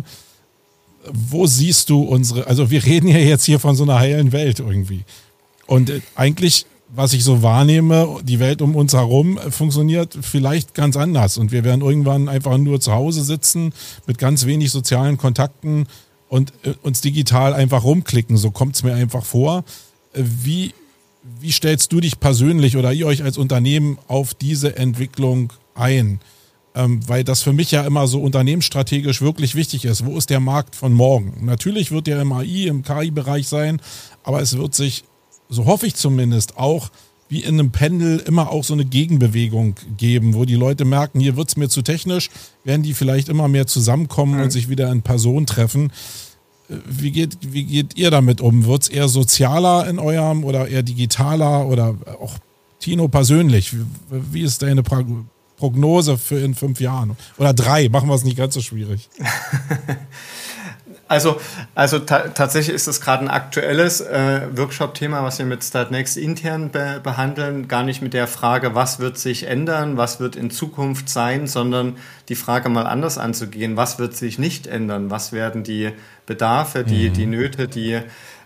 Wo siehst du unsere, also wir reden ja jetzt hier von so einer heilen Welt irgendwie. Und eigentlich, was ich so wahrnehme, die Welt um uns herum funktioniert vielleicht ganz anders. Und wir werden irgendwann einfach nur zu Hause sitzen mit ganz wenig sozialen Kontakten und uns digital einfach rumklicken. So kommt es mir einfach vor. Wie, wie stellst du dich persönlich oder ihr euch als Unternehmen auf diese Entwicklung ein? Ähm, weil das für mich ja immer so unternehmensstrategisch wirklich wichtig ist. Wo ist der Markt von morgen? Natürlich wird der im A I, im K I-Bereich sein, aber es wird sich, so hoffe ich zumindest, auch wie in einem Pendel immer auch so eine Gegenbewegung geben, wo die Leute merken, hier wird es mir zu technisch, werden die vielleicht immer mehr zusammenkommen mhm. und sich wieder in Person treffen. Wie geht, wie geht ihr damit um? Wird es eher sozialer in eurem oder eher digitaler oder auch Tino persönlich? Wie, wie ist deine Prognose für in fünf Jahren? Oder drei, machen wir es nicht ganz so schwierig. Also, also ta- tatsächlich ist das gerade ein aktuelles äh, Workshop-Thema, was wir mit Startnext intern be- behandeln. Gar nicht mit der Frage, was wird sich ändern, was wird in Zukunft sein, sondern die Frage mal anders anzugehen, was wird sich nicht ändern, was werden die Bedarfe, die, mhm. die Nöte, die,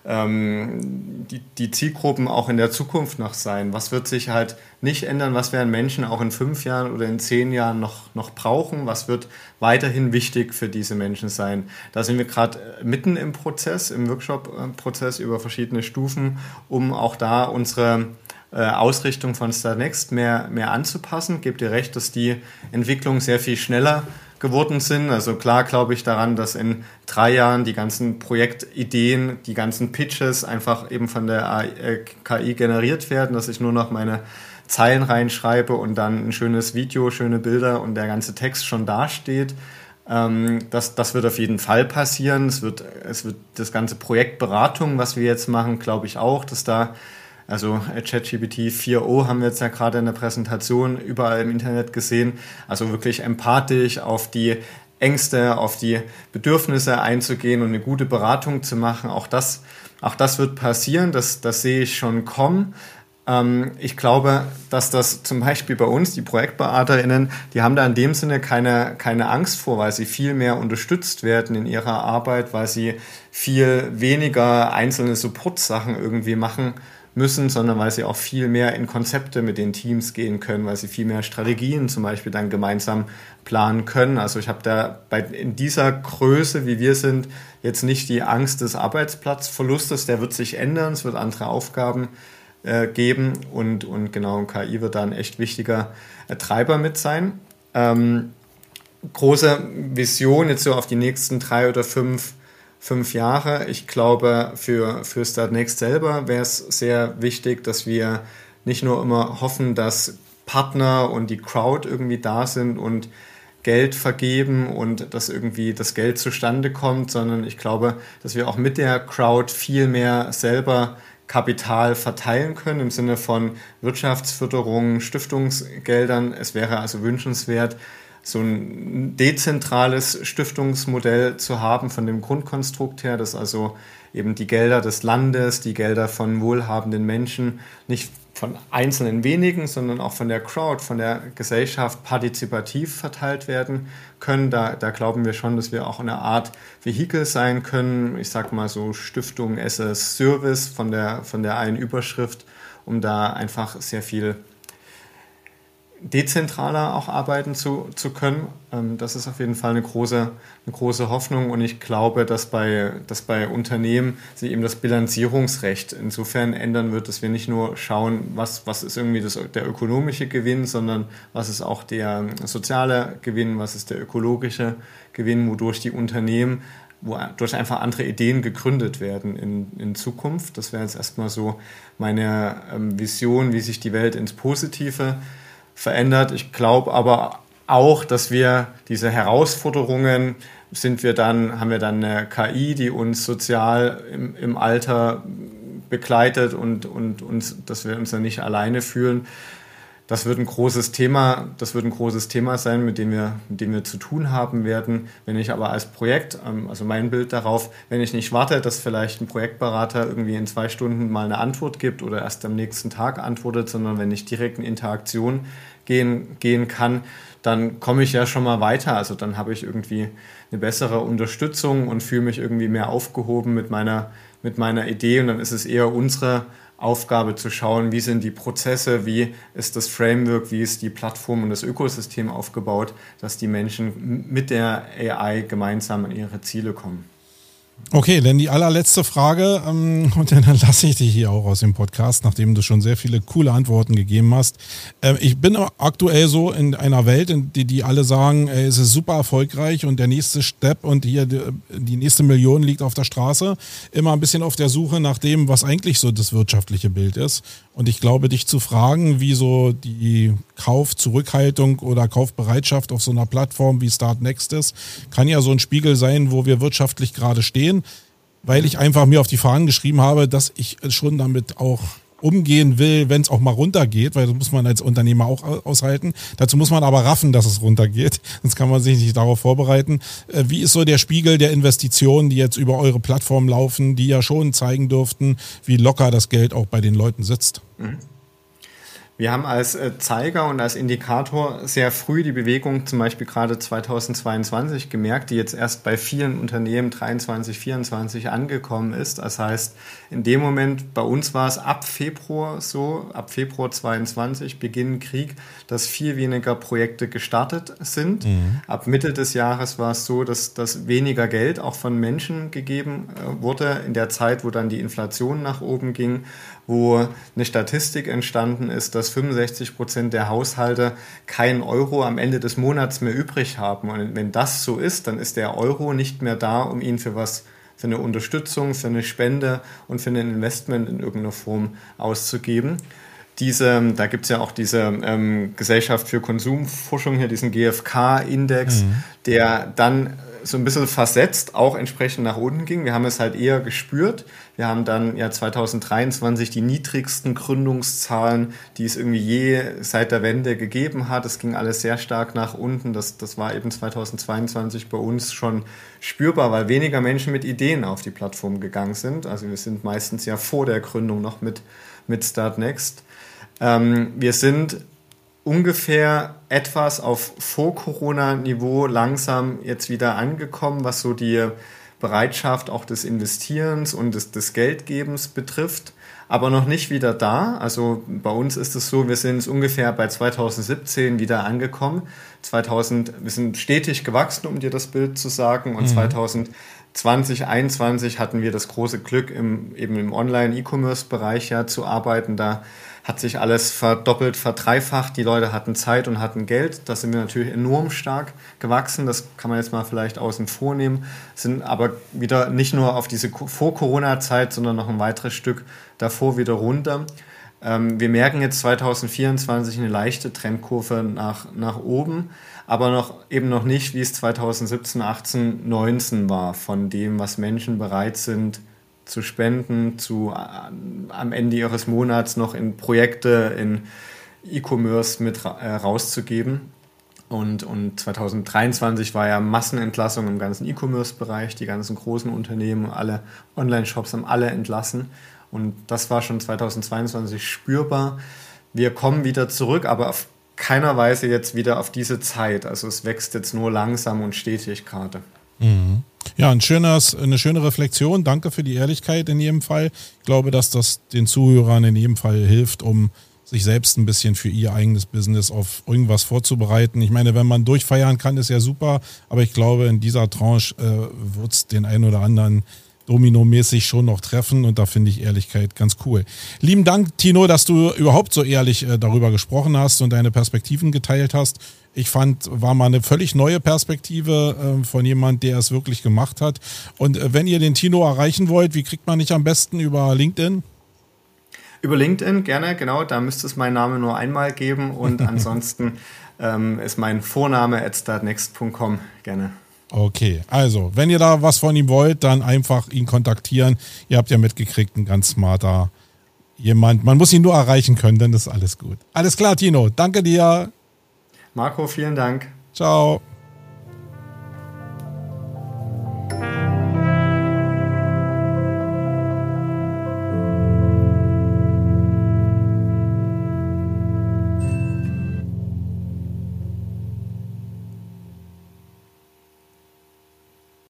ähm, die, die Zielgruppen auch in der Zukunft noch sein. Was wird sich halt nicht ändern, was werden Menschen auch in fünf Jahren oder in zehn Jahren noch, noch brauchen, was wird weiterhin wichtig für diese Menschen sein. Da sind wir gerade mitten im Prozess, im Workshop-Prozess über verschiedene Stufen, um auch da unsere äh, Ausrichtung von Startnext mehr, mehr anzupassen. Gebt ihr recht, dass die Entwicklungen sehr viel schneller geworden sind. Also klar glaube ich daran, dass in drei Jahren die ganzen Projektideen, die ganzen Pitches einfach eben von der K I generiert werden, dass ich nur noch meine Zeilen reinschreibe und dann ein schönes Video, schöne Bilder und der ganze Text schon dasteht. Ähm, das, das wird auf jeden Fall passieren. Es wird, es wird das ganze Projektberatung, was wir jetzt machen, glaube ich auch, dass da, also ChatGPT vier Punkt0 haben wir jetzt ja gerade in der Präsentation überall im Internet gesehen, also wirklich empathisch auf die Ängste, auf die Bedürfnisse einzugehen und eine gute Beratung zu machen. Auch das, auch das wird passieren, das, das sehe ich schon kommen. Ich glaube, dass das zum Beispiel bei uns, die ProjektberaterInnen, die haben da in dem Sinne keine, keine Angst vor, weil sie viel mehr unterstützt werden in ihrer Arbeit, weil sie viel weniger einzelne Support-Sachen irgendwie machen müssen, sondern weil sie auch viel mehr in Konzepte mit den Teams gehen können, weil sie viel mehr Strategien zum Beispiel dann gemeinsam planen können. Also ich habe da bei, in dieser Größe, wie wir sind, jetzt nicht die Angst des Arbeitsplatzverlustes, der wird sich ändern, es wird andere Aufgaben geben und, und genau, K I wird da ein echt wichtiger Treiber mit sein. Ähm, große Vision jetzt so auf die nächsten drei oder fünf, fünf Jahre. Ich glaube, für, für Startnext selber wäre es sehr wichtig, dass wir nicht nur immer hoffen, dass Partner und die Crowd irgendwie da sind und Geld vergeben und dass irgendwie das Geld zustande kommt, sondern ich glaube, dass wir auch mit der Crowd viel mehr selber Kapital verteilen können im Sinne von Wirtschaftsförderung, Stiftungsgeldern. Es wäre also wünschenswert, so ein dezentrales Stiftungsmodell zu haben von dem Grundkonstrukt her, dass also eben die Gelder des Landes, die Gelder von wohlhabenden Menschen nicht von einzelnen wenigen, sondern auch von der Crowd, von der Gesellschaft partizipativ verteilt werden können. Da, da glauben wir schon, dass wir auch eine Art Vehikel sein können. Ich sage mal so Stiftung as a Service von der, von der einen Überschrift, um da einfach sehr viel dezentraler auch arbeiten zu, zu können. Das ist auf jeden Fall eine große, eine große Hoffnung und ich glaube, dass bei, dass bei Unternehmen sich eben das Bilanzierungsrecht insofern ändern wird, dass wir nicht nur schauen, was, was ist irgendwie das, der ökonomische Gewinn, sondern was ist auch der soziale Gewinn, was ist der ökologische Gewinn, wodurch die Unternehmen wodurch einfach andere Ideen gegründet werden in, in Zukunft. Das wäre jetzt erstmal so meine ähm, Vision, wie sich die Welt ins Positive verändert. Ich glaube aber auch, dass wir diese Herausforderungen sind wir dann, haben wir dann eine K I, die uns sozial im, im Alter begleitet und, und uns, dass wir uns dann nicht alleine fühlen. Das wird ein großes Thema, das wird ein großes Thema sein, mit dem wir, mit dem wir zu tun haben werden. Wenn ich aber als Projekt, also mein Bild darauf, wenn ich nicht warte, dass vielleicht ein Projektberater irgendwie in zwei Stunden mal eine Antwort gibt oder erst am nächsten Tag antwortet, sondern wenn ich direkt in Interaktion gehen, gehen kann, dann komme ich ja schon mal weiter. Also dann habe ich irgendwie eine bessere Unterstützung und fühle mich irgendwie mehr aufgehoben mit meiner, mit meiner Idee. Und dann ist es eher unsere Aufgabe zu schauen, wie sind die Prozesse, wie ist das Framework, wie ist die Plattform und das Ökosystem aufgebaut, dass die Menschen mit der A I gemeinsam an ihre Ziele kommen. Okay, denn die allerletzte Frage, ähm, und dann lasse ich dich hier auch aus dem Podcast, nachdem du schon sehr viele coole Antworten gegeben hast. Ähm, ich bin aktuell so in einer Welt, in die, die alle sagen, ey, es ist super erfolgreich und der nächste Step und hier die, die nächste Million liegt auf der Straße. Immer ein bisschen auf der Suche nach dem, was eigentlich so das wirtschaftliche Bild ist. Und ich glaube, dich zu fragen, wie so die Kaufzurückhaltung oder Kaufbereitschaft auf so einer Plattform wie Startnext ist, kann ja so ein Spiegel sein, wo wir wirtschaftlich gerade stehen, weil ich einfach mir auf die Fahnen geschrieben habe, dass ich schon damit auch umgehen will, wenn es auch mal runtergeht, weil das muss man als Unternehmer auch aushalten. Dazu muss man aber raffen, dass es runtergeht, sonst kann man sich nicht darauf vorbereiten. Wie ist so der Spiegel der Investitionen, die jetzt über eure Plattform laufen, die ja schon zeigen dürften, wie locker das Geld auch bei den Leuten sitzt? Mhm. Wir haben als Zeiger und als Indikator sehr früh die Bewegung, zum Beispiel gerade zweitausendzweiundzwanzig, gemerkt, die jetzt erst bei vielen Unternehmen dreiundzwanzig, vierundzwanzig angekommen ist. Das heißt, in dem Moment, bei uns war es ab Februar so, ab Februar zweiundzwanzig, Beginn Krieg, dass viel weniger Projekte gestartet sind. Mhm. Ab Mitte des Jahres war es so, dass, dass weniger Geld auch von Menschen gegeben äh, wurde, in der Zeit, wo dann die Inflation nach oben ging, wo eine Statistik entstanden ist, dass fünfundsechzig Prozent der Haushalte keinen Euro am Ende des Monats mehr übrig haben. Und wenn das so ist, dann ist der Euro nicht mehr da, um ihn für was, für eine Unterstützung, für eine Spende und für ein Investment in irgendeiner Form auszugeben. Diese, da gibt es ja auch diese ähm, Gesellschaft für Konsumforschung hier, diesen G F K-Index, mhm. der dann so ein bisschen versetzt auch entsprechend nach unten ging. Wir haben es halt eher gespürt. Wir haben dann ja zweitausenddreiundzwanzig die niedrigsten Gründungszahlen, die es irgendwie je seit der Wende gegeben hat. Es ging alles sehr stark nach unten. Das, das war eben zweitausendzweiundzwanzig bei uns schon spürbar, weil weniger Menschen mit Ideen auf die Plattform gegangen sind. Also wir sind meistens ja vor der Gründung noch mit, mit Start Next. Ähm, wir sind ungefähr etwas auf Vor-Corona-Niveau langsam jetzt wieder angekommen, was so die Bereitschaft auch des Investierens und des, des Geldgebens betrifft, aber noch nicht wieder da. Also bei uns ist es so, wir sind ungefähr bei zweitausendsiebzehn wieder angekommen. zweitausend, wir sind stetig gewachsen, um dir das Bild zu sagen, und mhm. zweitausendzwanzig, einundzwanzig hatten wir das große Glück, im, eben im Online-E-Commerce-Bereich ja zu arbeiten. Da hat sich alles verdoppelt, verdreifacht. Die Leute hatten Zeit und hatten Geld. Da sind wir natürlich enorm stark gewachsen. Das kann man jetzt mal vielleicht außen vor nehmen. Sind aber wieder nicht nur auf diese Vor-Corona-Zeit, sondern noch ein weiteres Stück davor wieder runter. Ähm, wir merken jetzt zweitausendvierundzwanzig eine leichte Trendkurve nach, nach oben, aber noch, eben noch nicht, wie es zweitausendsiebzehn, achtzehn, neunzehn war, von dem, was Menschen bereit sind zu spenden, zu äh, am Ende ihres Monats noch in Projekte, in E-Commerce mit ra- äh, rauszugeben. Und, und zweitausenddreiundzwanzig war ja Massenentlassung im ganzen E-Commerce-Bereich. Die ganzen großen Unternehmen, alle Online-Shops haben alle entlassen. Und das war schon zweitausendzweiundzwanzig spürbar. Wir kommen wieder zurück, aber auf keiner Weise jetzt wieder auf diese Zeit. Also es wächst jetzt nur langsam und stetig gerade. Mhm. Ja, ein schönes, eine schöne Reflexion. Danke für die Ehrlichkeit in jedem Fall. Ich glaube, dass das den Zuhörern in jedem Fall hilft, um sich selbst ein bisschen für ihr eigenes Business auf irgendwas vorzubereiten. Ich meine, wenn man durchfeiern kann, ist ja super, aber ich glaube, in dieser Tranche äh, wird es den einen oder anderen dominomäßig schon noch treffen, und da finde ich Ehrlichkeit ganz cool. Lieben Dank, Tino, dass du überhaupt so ehrlich äh, darüber gesprochen hast und deine Perspektiven geteilt hast. Ich fand, war mal eine völlig neue Perspektive äh, von jemand, der es wirklich gemacht hat. Und äh, wenn ihr den Tino erreichen wollt, wie kriegt man dich am besten? Über LinkedIn? Über LinkedIn, gerne, genau. Da müsste es meinen Namen nur einmal geben. Und ansonsten ähm, ist mein Vorname at startnext punkt com, gerne. Okay, also, wenn ihr da was von ihm wollt, dann einfach ihn kontaktieren. Ihr habt ja mitgekriegt, ein ganz smarter jemand. Man muss ihn nur erreichen können, dann ist alles gut. Alles klar, Tino. Danke dir. Marco, vielen Dank. Ciao.